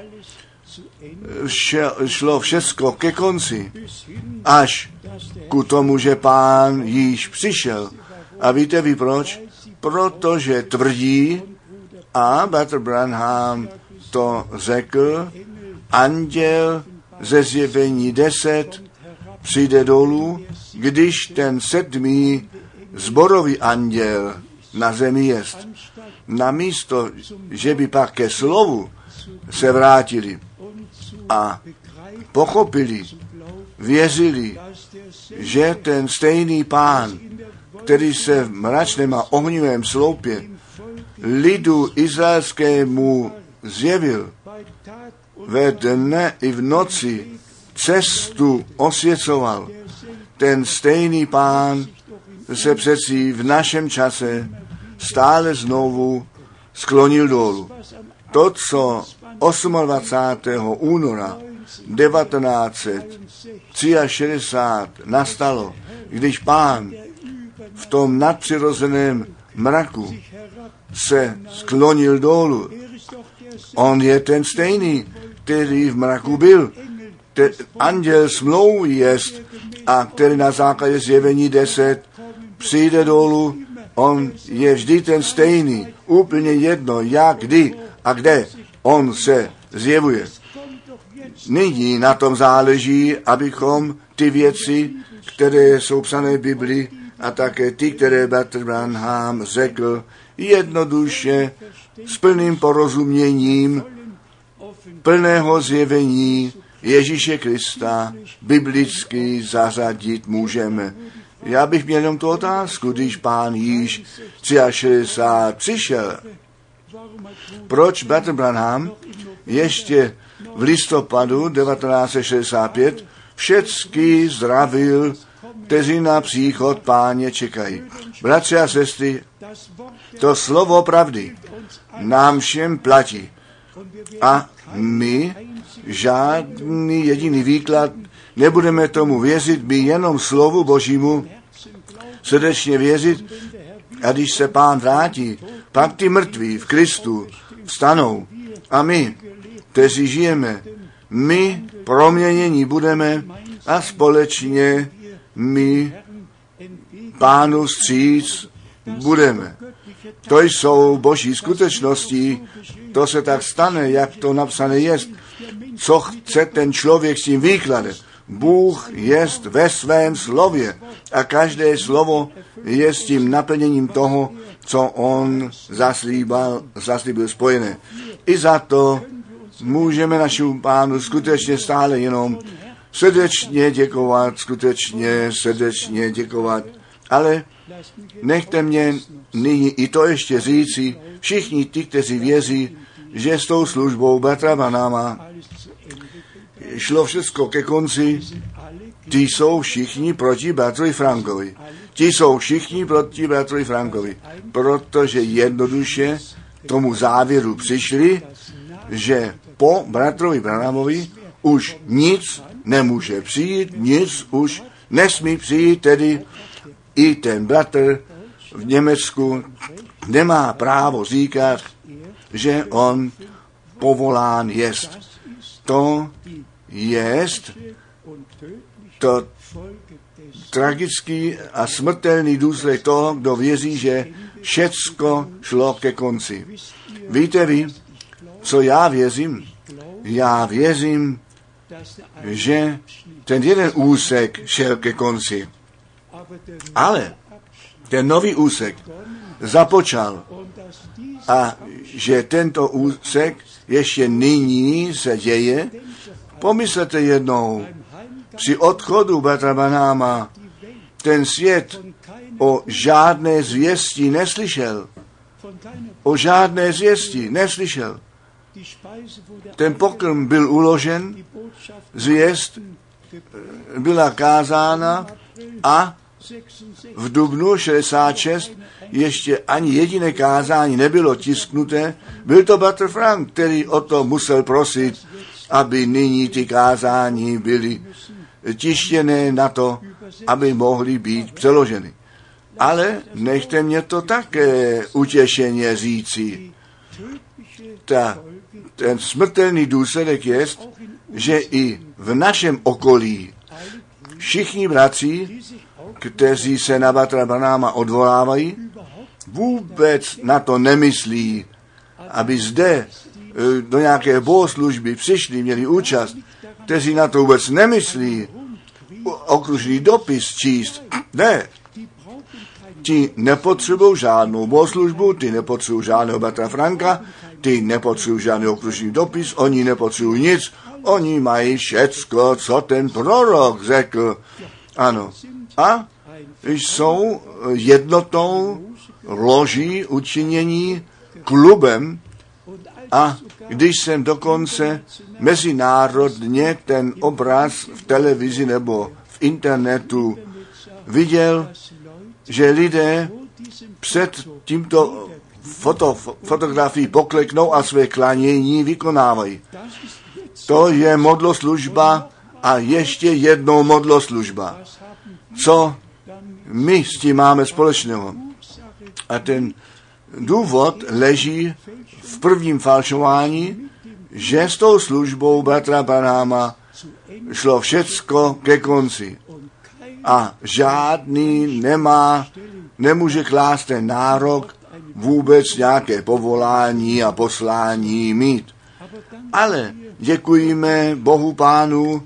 šlo všecko ke konci, až ku tomu, že Pán již přišel. A víte vy proč? Protože tvrdí, a bratr Branham to řekl, anděl ze Zjevení deset přijde dolů, když ten sedmý zborový anděl na zemi jest. Namísto, že by pak ke slovu se vrátili a pochopili, věřili, že ten stejný Pán, který se v mračném a ohnivém sloupě lidu izraelskému zjevil, ve dne i v noci cestu osvěcoval, ten stejný Pán se přeci v našem čase stále znovu sklonil dolů. To, co dvacátého osmého února devatenáct set šedesát tři nastalo, když Pán v tom nadpřirozeném mraku se sklonil dolů. On je ten stejný, který v mraku byl. Ten anděl smlouvy jest a který na základě Zjevení deset přijde dolů. On je vždy ten stejný, úplně jedno, jak, kdy a kde on se zjevuje. Nyní na tom záleží, abychom ty věci, které jsou psané v Biblii, a také ty, které bratr Branham řekl, jednoduše, s plným porozuměním plného zjevení Ježíše Krista biblicky zařadit můžeme. Já bych měl jenom tu otázku, když Pán již šedesát tři přišel. Proč bratr Branham ještě v listopadu devatenáct set šedesát pět všecky zdravil, kteří na příchod Páně čekají? Bratři a sestry, to slovo pravdy nám všem platí. A my žádný jediný výklad nebudeme tomu věřit, my jenom slovu Božímu srdečně věřit. A když se Pán vrátí, pak ty mrtví v Kristu vstanou. A my, kteří žijeme, my proměnění budeme a společně my Pánu vstříc budeme. To jsou boží skutečnosti, to se tak stane, jak to napsané je. Co chce ten člověk s tím výkladat? Bůh jest ve svém slově a každé slovo je s tím naplněním toho, co on zaslíbil, zaslíbil spojené. I za to můžeme našemu Pánu skutečně stále jenom srdečně děkovat, skutečně srdečně děkovat. Ale nechte mě nyní i to ještě říci, všichni ti, kteří věří, že s tou službou bratra Branhama šlo všechno ke konci, ti jsou všichni proti bratrovi Frankovi. Ti jsou všichni proti bratrovi Frankovi, protože jednoduše tomu závěru přišli, že po bratrovi Branhamovi už nic nemůže přijít, nic už nesmí přijít, tedy i ten bratr v Německu nemá právo říkat, že on povolán jest. To jest to tragický a smrtelný důsledek toho, kdo věří, že všecko šlo ke konci. Víte vy, co já věřím? Já věřím, že ten jeden úsek šel ke konci. Ale ten nový úsek započal a že tento úsek ještě nyní se děje. Pomyslete jednou, při odchodu bratra Branhama ten svět o žádné zvěsti neslyšel. O žádné zvěsti neslyšel. Ten pokrm byl uložen, zvěst byla kázána a v dubnu šedesát šest ještě ani jediné kázání nebylo tisknuté. Byl to bratr Frank, který o to musel prosit, aby nyní ty kázání byly tištěné na to, aby mohly být přeloženy. Ale nechte mě to také utěšeně říci. Ta, ten smrtelný důsledek je, že i v našem okolí všichni bratři, kteří se na bratra Branhama odvolávají, vůbec na to nemyslí, aby zde do nějaké bohoslužby přišli, měli účast, kteří na to vůbec nemyslí, okružný dopis číst. Ne, ti nepotřebují žádnou bohoslužbu, ti nepotřebují žádného bratra Franka, ti nepotřebují žádný okružný dopis, oni nepotřebují nic, oni mají všecko, co ten prorok řekl. Ano. A jsou jednotou loží učinění klubem a když jsem dokonce mezinárodně ten obraz v televizi nebo v internetu viděl, že lidé před tímto foto, fotografií pokleknou a své klanění vykonávají. To je modloslužba a ještě jednou modloslužba. Co my s tím máme společného? A ten důvod leží v prvním falšování, že s tou službou bratra Branhama šlo všecko ke konci. A žádný nemá, nemůže klást ten nárok vůbec nějaké povolání a poslání mít. Ale děkujeme Bohu Pánu,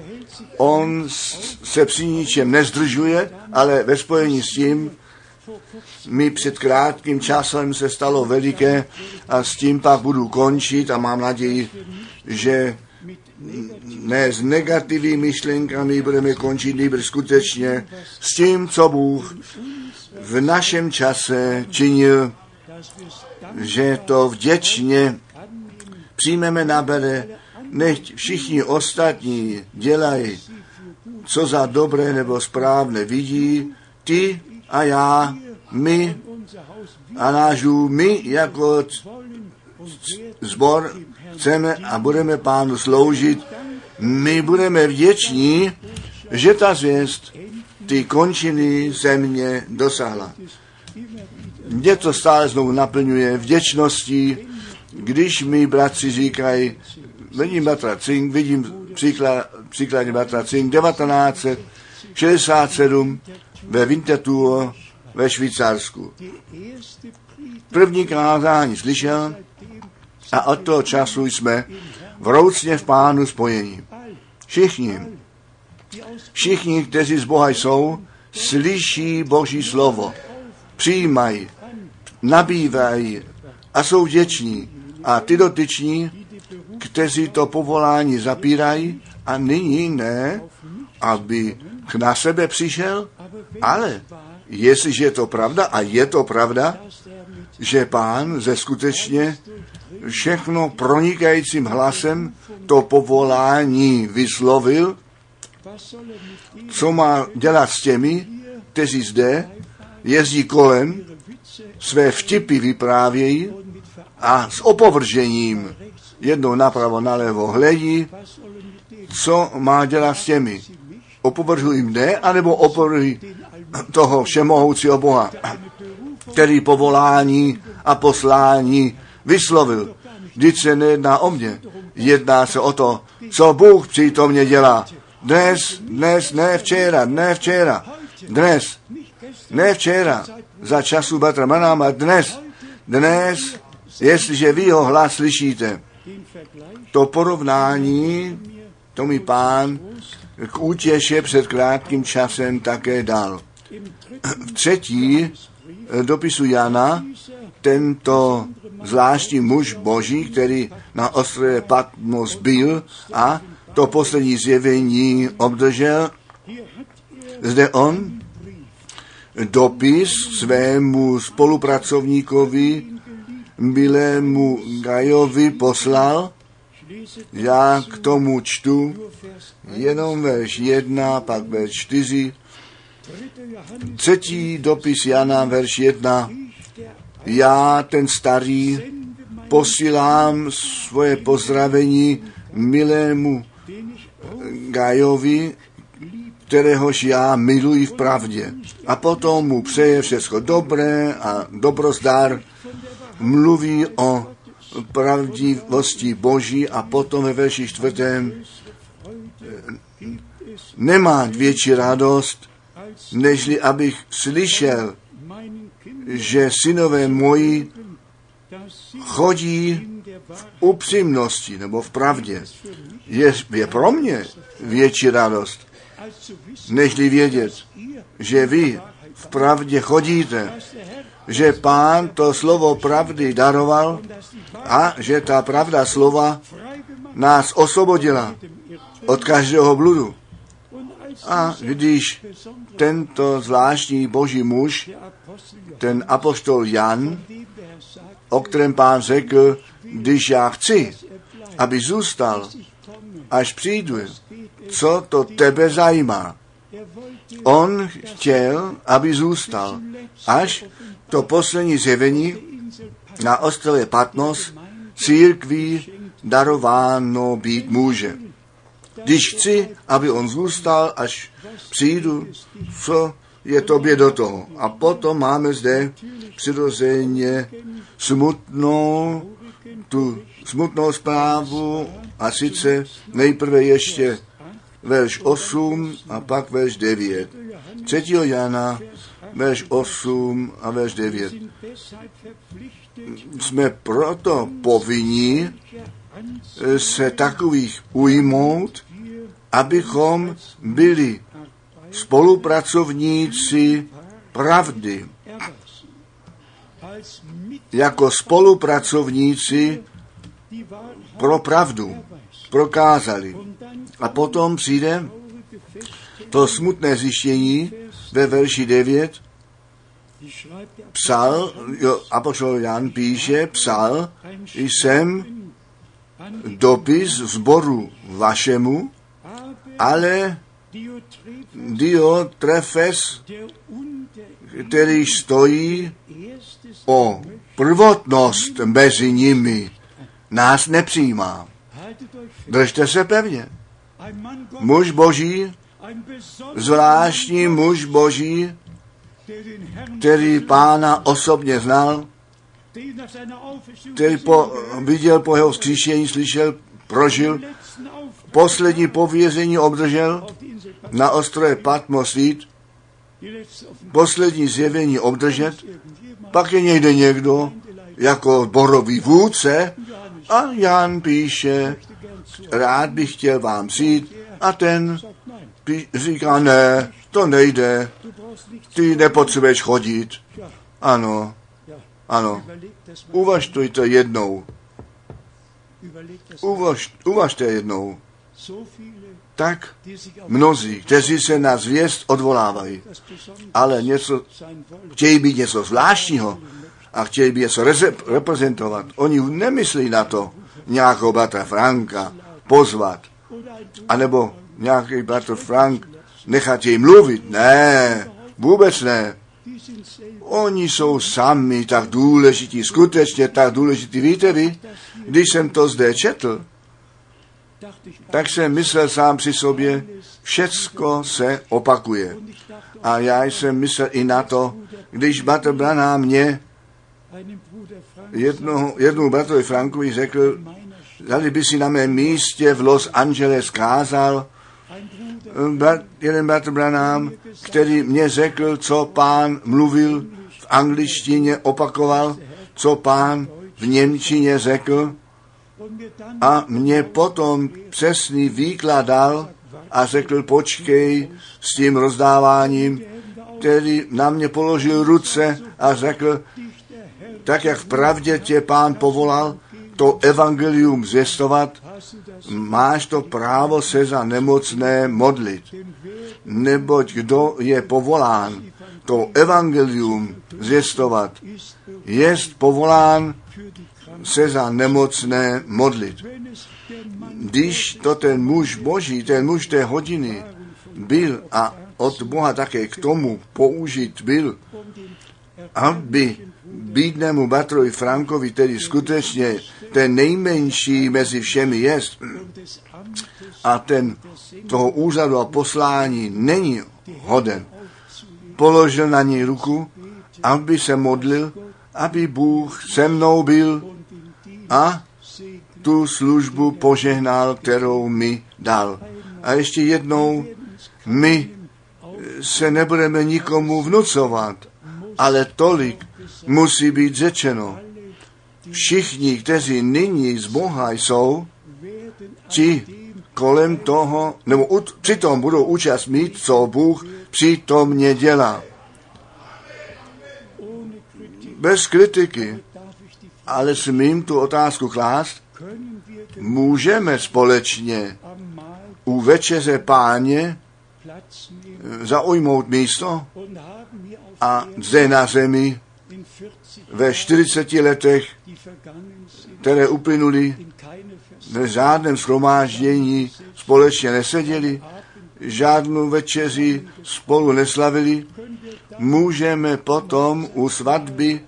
on se při ničem nezdržuje, ale ve spojení s tím mi před krátkým časem se stalo veliké a s tím pak budu končit a mám naději, že ne s negativními myšlenkami budeme končit, nejbrž skutečně s tím, co Bůh v našem čase činil, že to vděčně přijmeme na bere, nechť všichni ostatní dělají, co za dobré nebo správné vidí, ty a já, my a náš dům, my jako sbor chceme a budeme Pánu sloužit, my budeme vděční, že ta zvěst ty končiny země dosáhla. Mě to stále znovu naplňuje vděčností, když mi bratři říkají, vidím bratra Cink, vidím příklad, příkladně bratra Cink, devatenáct šedesát sedm ve Winterthur ve Švýcarsku. první kázání slyšel a od toho času jsme vroucně v Pánu spojení. Všichni, všichni, kteří z Boha jsou, slyší Boží slovo, přijímají, nabývají a jsou vděční. A ty dotyční, kteří to povolání zapírají a nyní ne, aby na sebe přišel, ale jestliže je to pravda, a je to pravda, že Pán ze skutečně všechno pronikajícím hlasem to povolání vyslovil, co má dělat s těmi, kteří zde jezdí kolem, své vtipy vyprávějí a s opovržením jednou napravo, nalevo hledí, co má dělat s těmi. Opovrhují mne, anebo opovrhují toho všemohoucího Boha, který povolání a poslání vyslovil. Vždyť se nejedná o mě, jedná se o to, co Bůh přítomně dělá. Dnes, dnes, ne včera, ne včera, dnes, ne včera, za času Bratra Branhama, dnes, dnes, jestliže vy jeho hlas slyšíte. To porovnání, to mi Pán k útěše před krátkým časem také dal. V třetí dopisu Jana tento zvláštní muž Boží, který na ostrově Patmos byl a to poslední zjevení obdržel, zde on dopis svému spolupracovníkovi milému Gajovi poslal. Já k tomu čtu jenom verš jedna, pak verš čtyři. Třetí dopis Jana, verš jedna. Já, ten starý, posílám svoje pozdravení milému Gajovi, kteréhož já miluji v pravdě. A potom mu přeje všechno dobré a dobrozdar, mluví o pravdivosti Boží a potom ve verši čtvrtém nemá větší radost, nežli abych slyšel, že synové moji chodí v upřímnosti nebo v pravdě. Je, je pro mě větší radost, nežli vědět, že vy v pravdě chodíte, že Pán to slovo pravdy daroval a že ta pravda slova nás osvobodila od každého bludu. A když tento zvláštní Boží muž, ten apoštol Jan, o kterém Pán řekl, když já chci, aby zůstal, až přijdu, co to tebe zajímá. On chtěl, aby zůstal, až to poslední zjevení na ostrově Patmos církví darováno být může. Když chci, aby on zůstal, až přijdu, co je tobě do toho. A potom máme zde přirozeně smutnou, tu smutnou zprávu, a sice nejprve ještě verš osm a pak verš devět. třetího Jana, verš osm a verš devět. Jsme proto povinni se takových ujmout, abychom byli spolupracovníci pravdy. Jako spolupracovníci pro pravdu prokázali. A potom přijde to smutné zjištění ve verši devět. Psal, jo, apoštol Jan píše, psal jsem dopis sboru vašemu, ale Diotrefes, který stojí o prvotnost mezi nimi, nás nepřijímá. Držte se pevně. Muž Boží, zvláštní muž Boží, který Pána osobně znal, který po, viděl po jeho vzkříšení, slyšel, prožil, poslední pověření obdržel na ostrově Patmos jít, poslední zjevení obdržet Pak je někde někdo jako borový vůdce a Jan píše, rád bych chtěl vám přijít a ten pí- říká, ne, to nejde, ty nepotřebuješ chodit. Ano, ano, uvažte to jednou. Uvaž, uvažte jednou. Tak mnozí, kteří se na zvěst odvolávají, ale něco, chtějí být něco zvláštního a chtějí být něco reprezentovat. Oni nemyslí na to nějakého bratra Franka pozvat, anebo nějaký bratr Frank nechat jej mluvit. Ne, vůbec ne. Oni jsou sami tak důležití, skutečně tak důležití. Víte vy, když jsem to zde četl, tak jsem myslel sám při sobě, všecko se opakuje. A já jsem myslel i na to, když bratr Branham mě jednou, jednou bratrovi Frankovi řekl, tady by si na mém místě v Los Angeles kázal, brat, jeden bratr Branham, který mě řekl, co pán mluvil v angličtině, opakoval, co pán v němčině řekl, a mě potom přesný výklad dal a řekl, počkej s tím rozdáváním, který na mě položil ruce a řekl, tak jak v pravdě tě pán povolal to evangelium zvěstovat, máš to právo se za nemocné modlit. Neboť kdo je povolán to evangelium zvěstovat, jest povolán se za nemocné modlit. Když to ten muž boží, ten muž té hodiny byl a od Boha také k tomu použit byl, aby bídnému bratrovi Frankovi, tedy skutečně ten nejmenší mezi všemi jest, a ten toho úřadu a poslání není hoden, položil na něj ruku, aby se modlil, aby Bůh se mnou byl a tu službu požehnal, kterou mi dal. A ještě jednou, my se nebudeme nikomu vnucovat, ale tolik musí být řečeno. Všichni, kteří nyní z Boha jsou, ti kolem toho, nebo ut, přitom budou účast mít, co Bůh přítomně dělá. Bez kritiky, ale smím tu otázku klást, můžeme společně u večeře Páně zaujmout místo a zde na zemi ve čtyřiceti letech, které uplynuly, v žádném shromáždění společně neseděli, žádnou večeři spolu neslavili, můžeme potom u svatby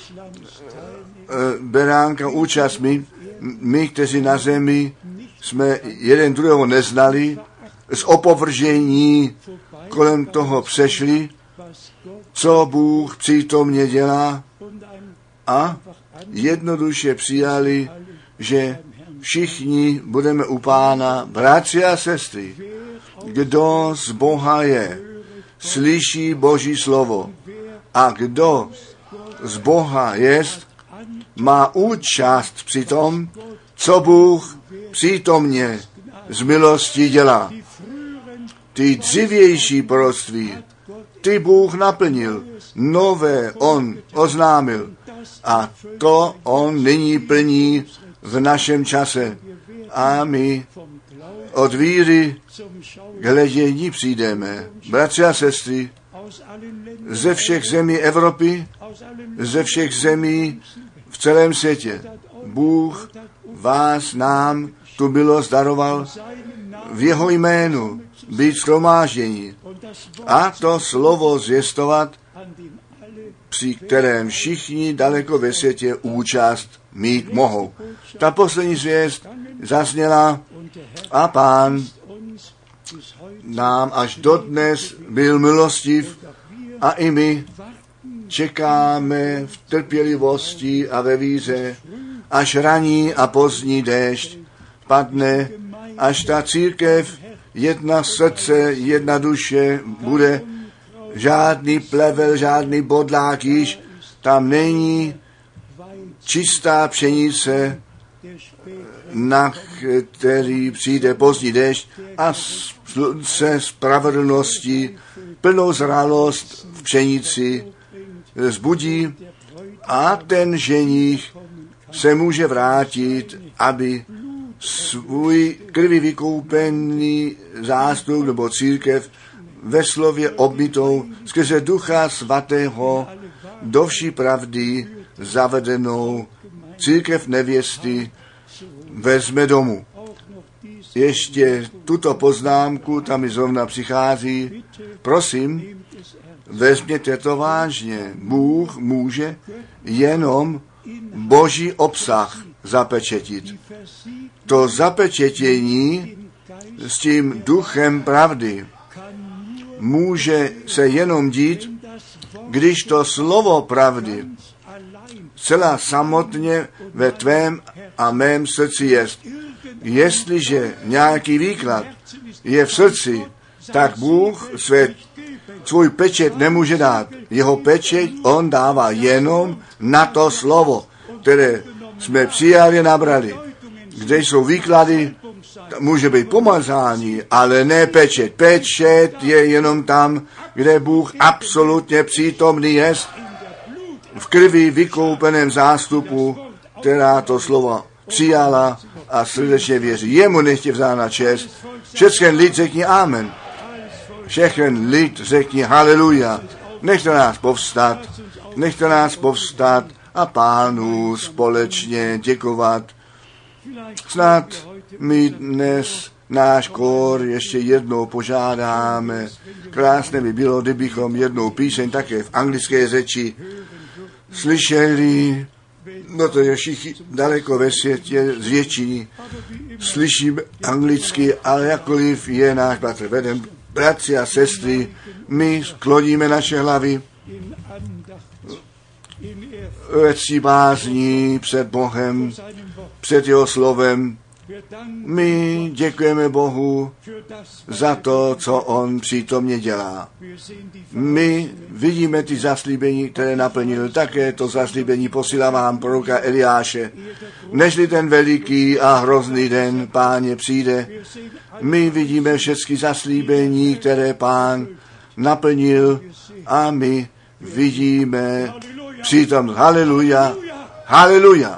beránka účast my, my, kteří na zemi jsme jeden druhého neznali, z opovržení kolem toho přešli, co Bůh přítomně dělá, a jednoduše přijali, že všichni budeme u Pána, bratři a sestry. Kdo z Boha je, slyší Boží slovo, a kdo z Boha jest, má účast při tom, co Bůh přítomně z milosti dělá. Ty dřívější proroctví, ty Bůh naplnil, nové on oznámil, a to on nyní plní v našem čase. A my od víry k hledění přijdeme. Bratři a sestry, ze všech zemí Evropy, ze všech zemí v celém světě, Bůh vás nám tu milost daroval v jeho jménu být shromáždění a to slovo zvěstovat, při kterém všichni daleko ve světě účast mít mohou. Ta poslední zvěst zazněla a Pán nám až dodnes byl milostiv a i my čekáme v trpělivosti a ve víře, až raní a pozdní déšť padne, až ta církev, jedna srdce, jedna duše bude, žádný plevel, žádný bodlák již tam není čistá pšenice, na který přijde pozdní déšť a slunce spravedlnosti, plnou zralost v pšenici zbudí a ten ženích se může vrátit, aby svůj krvi vykoupený zástup nebo církev ve slově obmytou skrze Ducha Svatého do vší pravdy zavedenou církev nevěsty vezme domů. Ještě tuto poznámku, tam mi zrovna přichází, prosím, vezměte to vážně. Bůh může jenom boží obsah zapečetit. To zapečetění s tím duchem pravdy může se jenom dít, když to slovo pravdy celá samotně ve tvém a mém srdci jest. Jestliže nějaký výklad je v srdci, tak Bůh své, svůj pečet nemůže dát. Jeho pečet on dává jenom na to slovo, které jsme přijali, nabrali. Kde jsou výklady, může být pomazání, ale ne pečet. Pečet je jenom tam, kde Bůh absolutně přítomný jest, v krvi vykoupeném zástupu, která to slovo přijala a srdečně věří. Jemu nechtě vzána čest. Všechen lid řekni amen. Všechen lid řekni haleluja. Nechte nás povstat, nechte nás povstat a Pánu společně děkovat. Snad my dnes náš kór ještě jednou požádáme. Krásné by bylo, kdybychom jednou píseň také v anglické řeči slyšeli, no to je všichni daleko ve světě zvětší, slyším anglicky, ale jakkoliv je náš bratr veden, bratři a sestry, my skloníme naše hlavy ve ctí bázní před Bohem, před jeho slovem. My děkujeme Bohu za to, co on přítomně dělá. My vidíme ty zaslíbení, které naplnil. Také to zaslíbení posílá vám proroka Eliáše. Nežli ten veliký a hrozný den Páně přijde, my vidíme všechny zaslíbení, které Pán naplnil a my vidíme přítomnost. Haleluja, haleluja.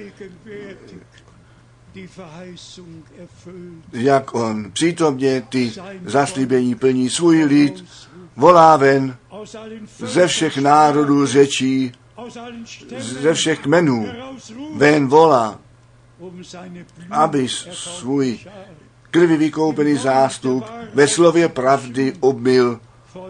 Jak on přítomně ty zaslíbení plní, svůj lid volá ven ze všech národů řečí, ze všech kmenů ven volá, aby svůj krvi vykoupený zástup ve slově pravdy obmyl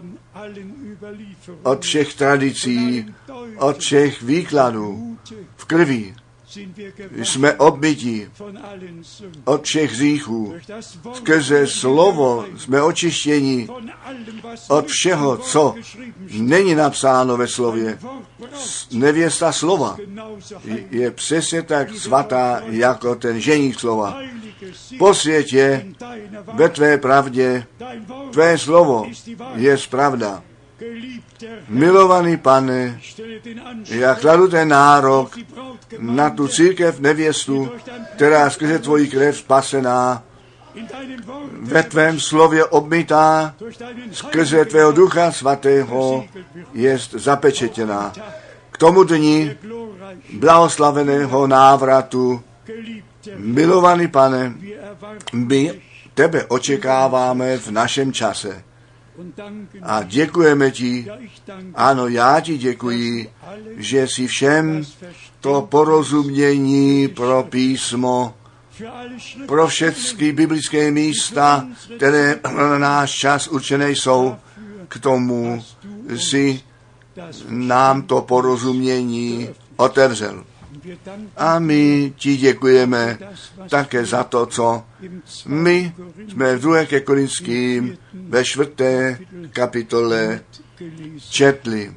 od všech tradicí, od všech výkladů v krvi. Jsme obmytí od všech hříchů. Skrze slovo jsme očištěni od všeho, co není napsáno ve slově. Nevěsta slova je přesně tak svatá, jako ten ženích slova. Po světě, ve tvé pravdě, tvé slovo je pravda. Milovaný Pane, já kladu ten nárok na tu církev nevěstu, která skrze tvoji krev spasená, ve tvém slově obmytá, skrze tvého Ducha Svatého jest zapečetěná. K tomu dni blahoslaveného návratu, milovaný Pane, my tebe očekáváme v našem čase. A děkujeme ti, ano, já ti děkuji, že si všem to porozumění pro písmo, pro všechny biblické místa, které na náš čas určené jsou, k tomu si nám to porozumění otevřel. A my ti děkujeme také za to, co my jsme v druhé ke Korinským ve čtvrté kapitole četli.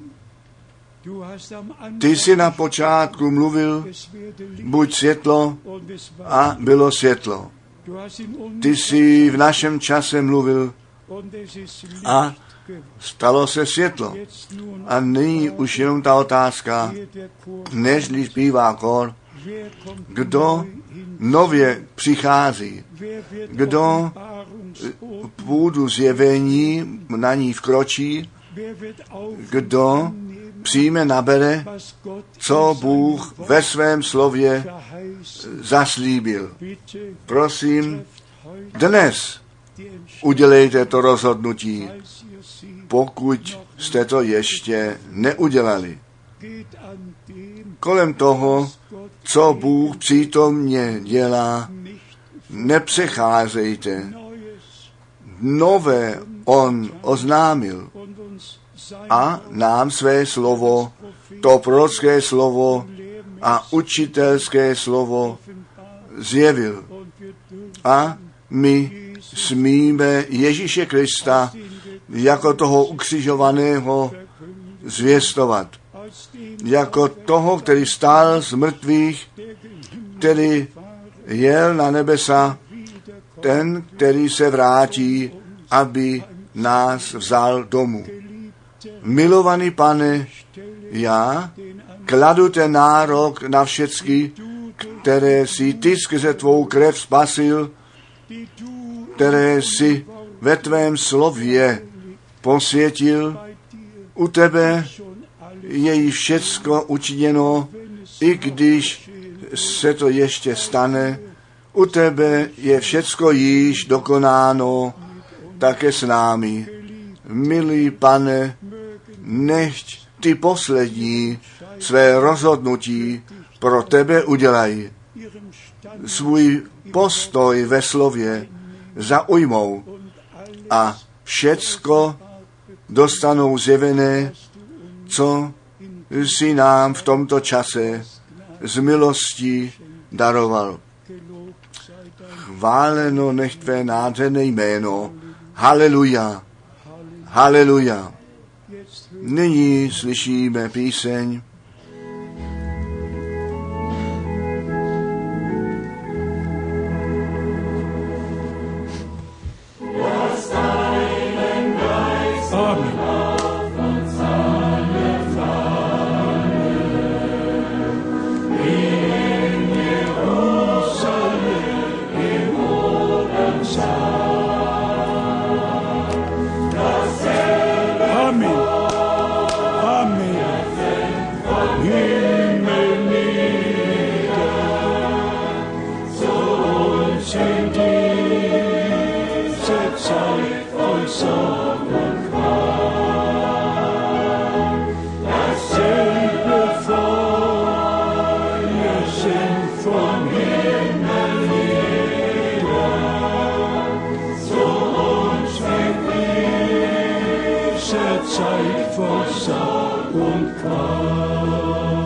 Ty jsi na počátku mluvil, buď světlo, a bylo světlo. Ty jsi v našem čase mluvil a stalo se světlo. A nyní už jenom ta otázka, nežli zpívá kor, kdo nově přichází, kdo půdu zjevení na ní vkročí, kdo přijme, nabere, co Bůh ve svém slově zaslíbil. Prosím, dnes udělejte to rozhodnutí, pokud jste to ještě neudělali. Kolem toho, co Bůh přítomně dělá, nepřecházejte. Nové on oznámil a nám své slovo, to prorocké slovo a učitelské slovo zjevil. A my smíme Ježíše Krista jako toho ukřižovaného zvěstovat. Jako toho, který stál z mrtvých, který jel na nebesa, ten, který se vrátí, aby nás vzal domů. Milovaný Pane, já kladu ten nárok na všecky, které si ty skrze tvou krev spasil, které si ve tvém slově posvětil. U tebe je již všecko učiněno, i když se to ještě stane. U tebe je všecko již dokonáno, také s námi. Milý Pane, nechť ty poslední své rozhodnutí pro tebe udělají. Svůj postoj ve slově zaujmou a všecko dostanou zjevené, co si nám v tomto čase z milostí daroval. Chváleno nech tvé nádherné jméno. Haleluja. Haleluja. Nyní slyšíme píseň. Zeit vor Sorg und Qual.